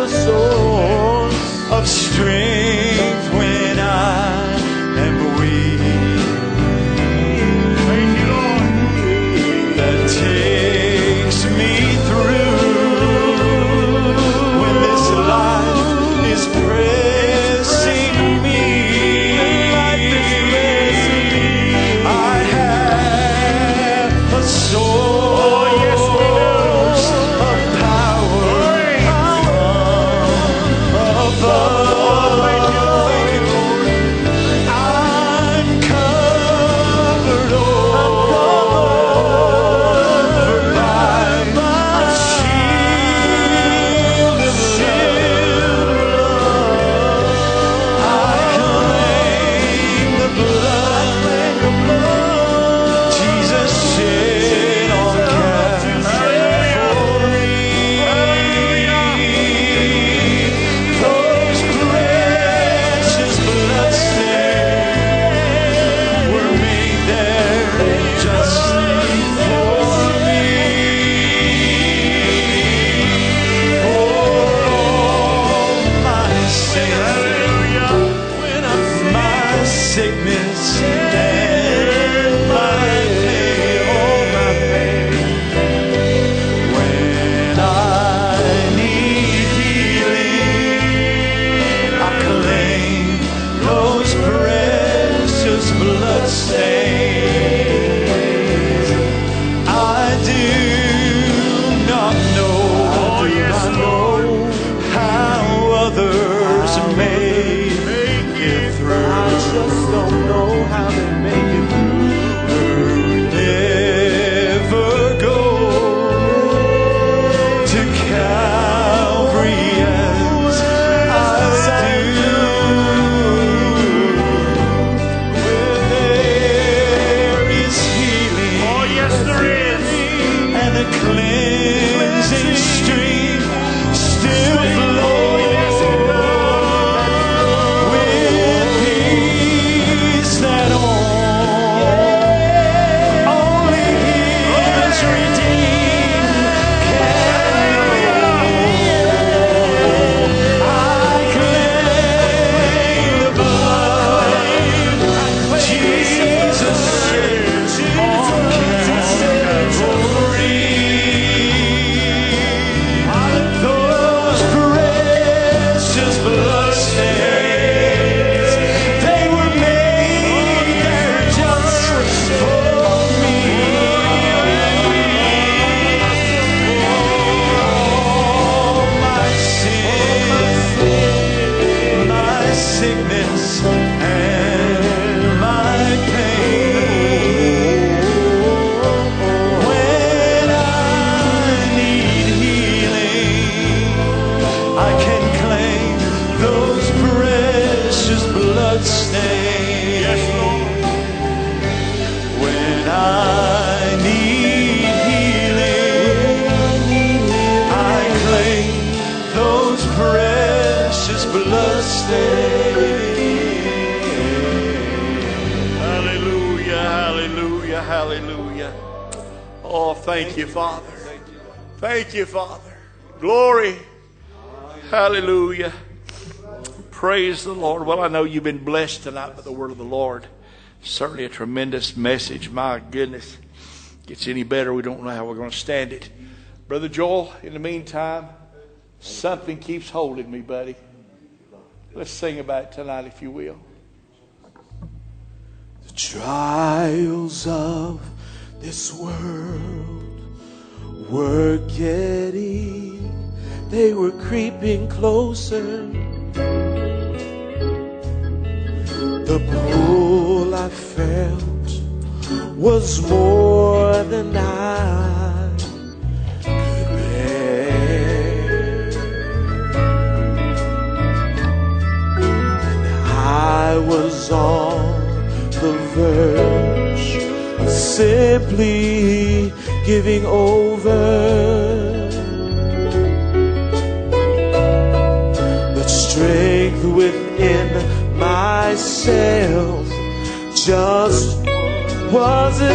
the source of strength when I am weak. Thank you, Lord. That takes me through when this life is pressing me. I have a source of power above. I'm covered over by a shield of love. I claim the blood Jesus shed on Calvary for me. Those precious blood stains were made there just for me. For all my sins, my sickness and my pain, all my pain. When I need healing, I claim those precious blood stains. I do not know, how others make it through. I just don't know how they make it through. Never go to Calvary as I do. Where there is healing, Oh, yes, there is. and a cleansing stream still flows with peace that only His redeemed can know. I claim the blood Jesus shed on Calvary. Those precious blood stains, they were made there just for me. All my sins, my sickness, and my pain. When I need healing, I can claim those precious blood stains. When I need healing, I claim those precious blood stains. Hallelujah, hallelujah, hallelujah. Oh, thank you, Father. Thank you, Father. Glory. Hallelujah. Praise the Lord. Well, I know you've been blessed tonight by the word of the Lord. Certainly a tremendous message. My goodness. Gets any better, we don't know how we're going to stand it. Brother Joel, in the meantime, something keeps holding me, buddy. Let's sing about it tonight, if you will. The trials of this world were they were creeping closer. The pull I felt was more than I could bear. And I was on the verge of simply giving over. But strength within myself just wasn't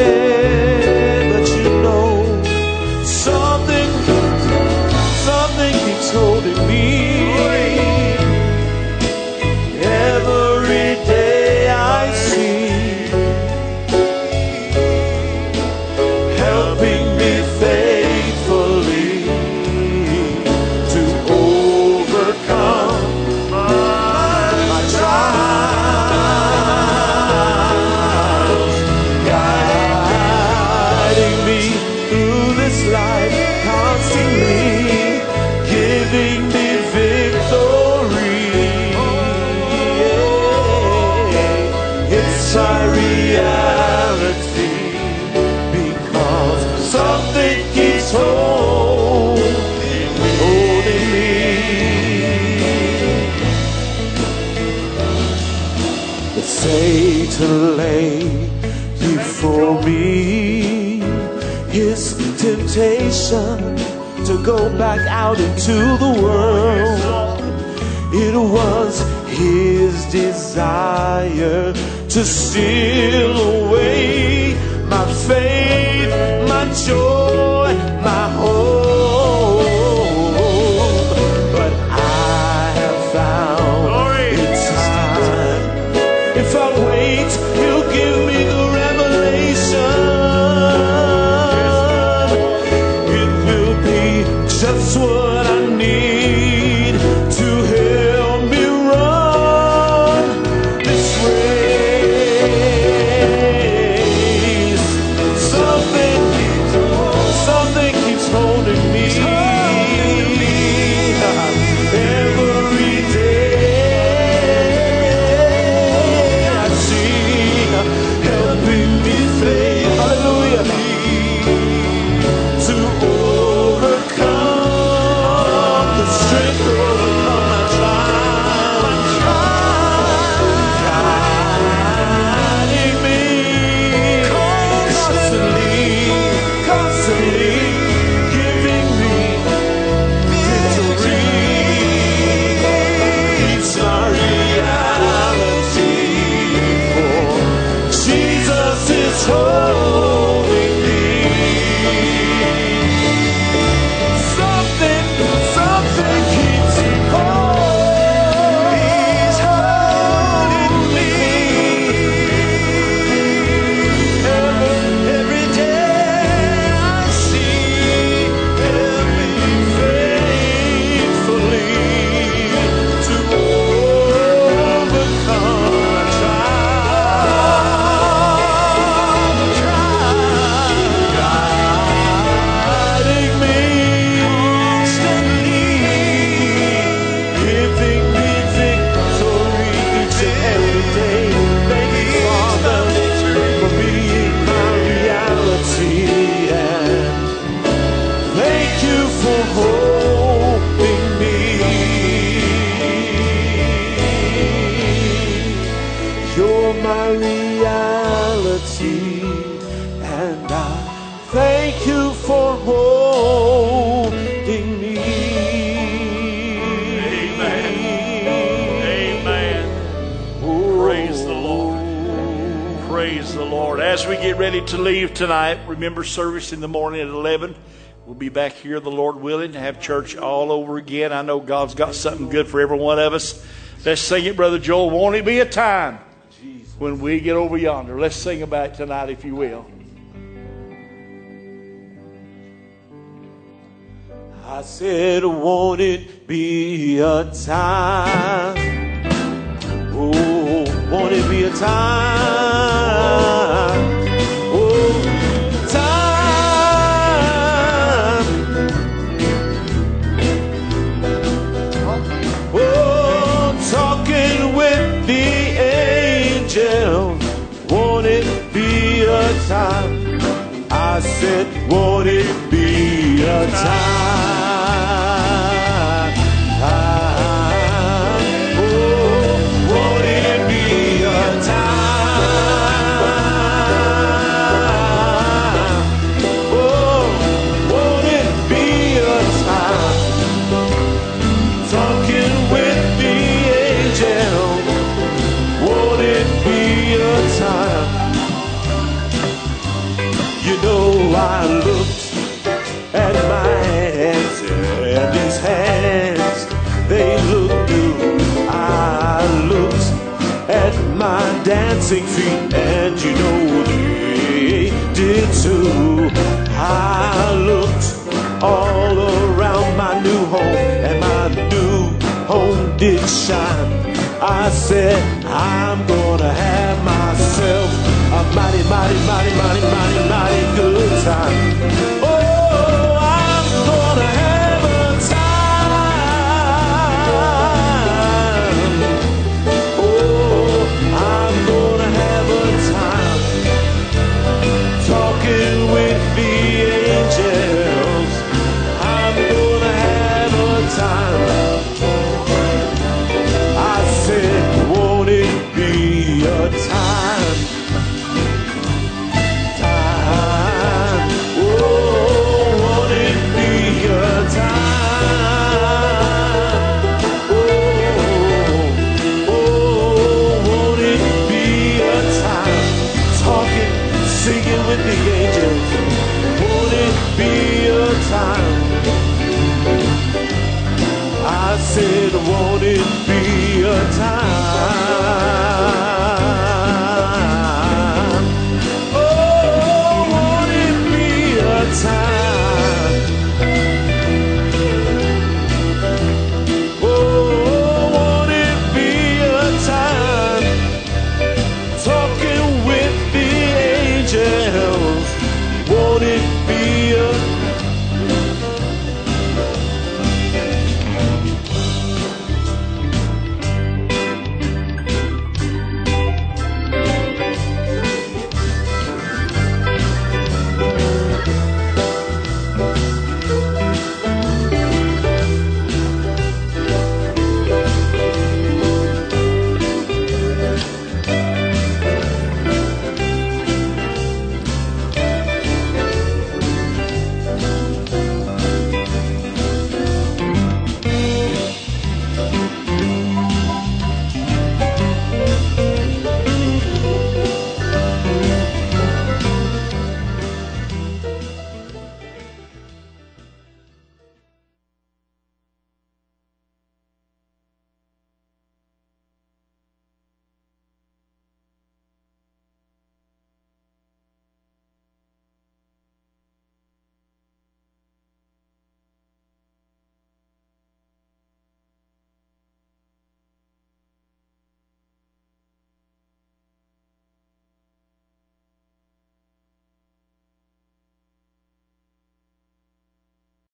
there. But you know, something to lay before me his temptation to go back out into the world. It was his desire to steal away my faith, my joy, my hope. But I have found in time, if I wait, he'll give me the revelation. It will be just what I need to help me run this race. Something keeps holding me every day. I see helping me faith, hallelujah, to overcome the strength to overcome my trials, guiding me constantly giving me victory. It's my reality, for Jesus is holding me. Something keeps holding me. Every day I see helping me faithfully to overcome my trials, guiding me constantly, giving me victory each and every day. Thank you, Father, for being my reality, and thank you for holding me. You're my reality, and I thank you for holding me. Amen. Praise the Lord. Praise the Lord. As we get ready to leave tonight, remember service in the morning at 11. We'll be back here, the Lord willing, to have church all over again. I know God's got something good for every one of us. Let's sing it, Brother Joel. Won't it be a time when we get over yonder? Let's sing about it tonight, if you will. I said, won't it be a time? Oh, won't it be a time? Oh, time. Oh, talking with the angels. Won't it be a time? I said, won't it be a time? Oh, won't it be a time? Oh, won't it be a time? Talking with the angel. Won't it be a time? You know, I looked at my hands, and these hands, they look new. I looked at my dancing feet, and you know they did too. I looked all around my new home, and my new home did shine. I said, I'm gonna have myself a mighty, mighty, mighty, mighty, mighty, mighty good time.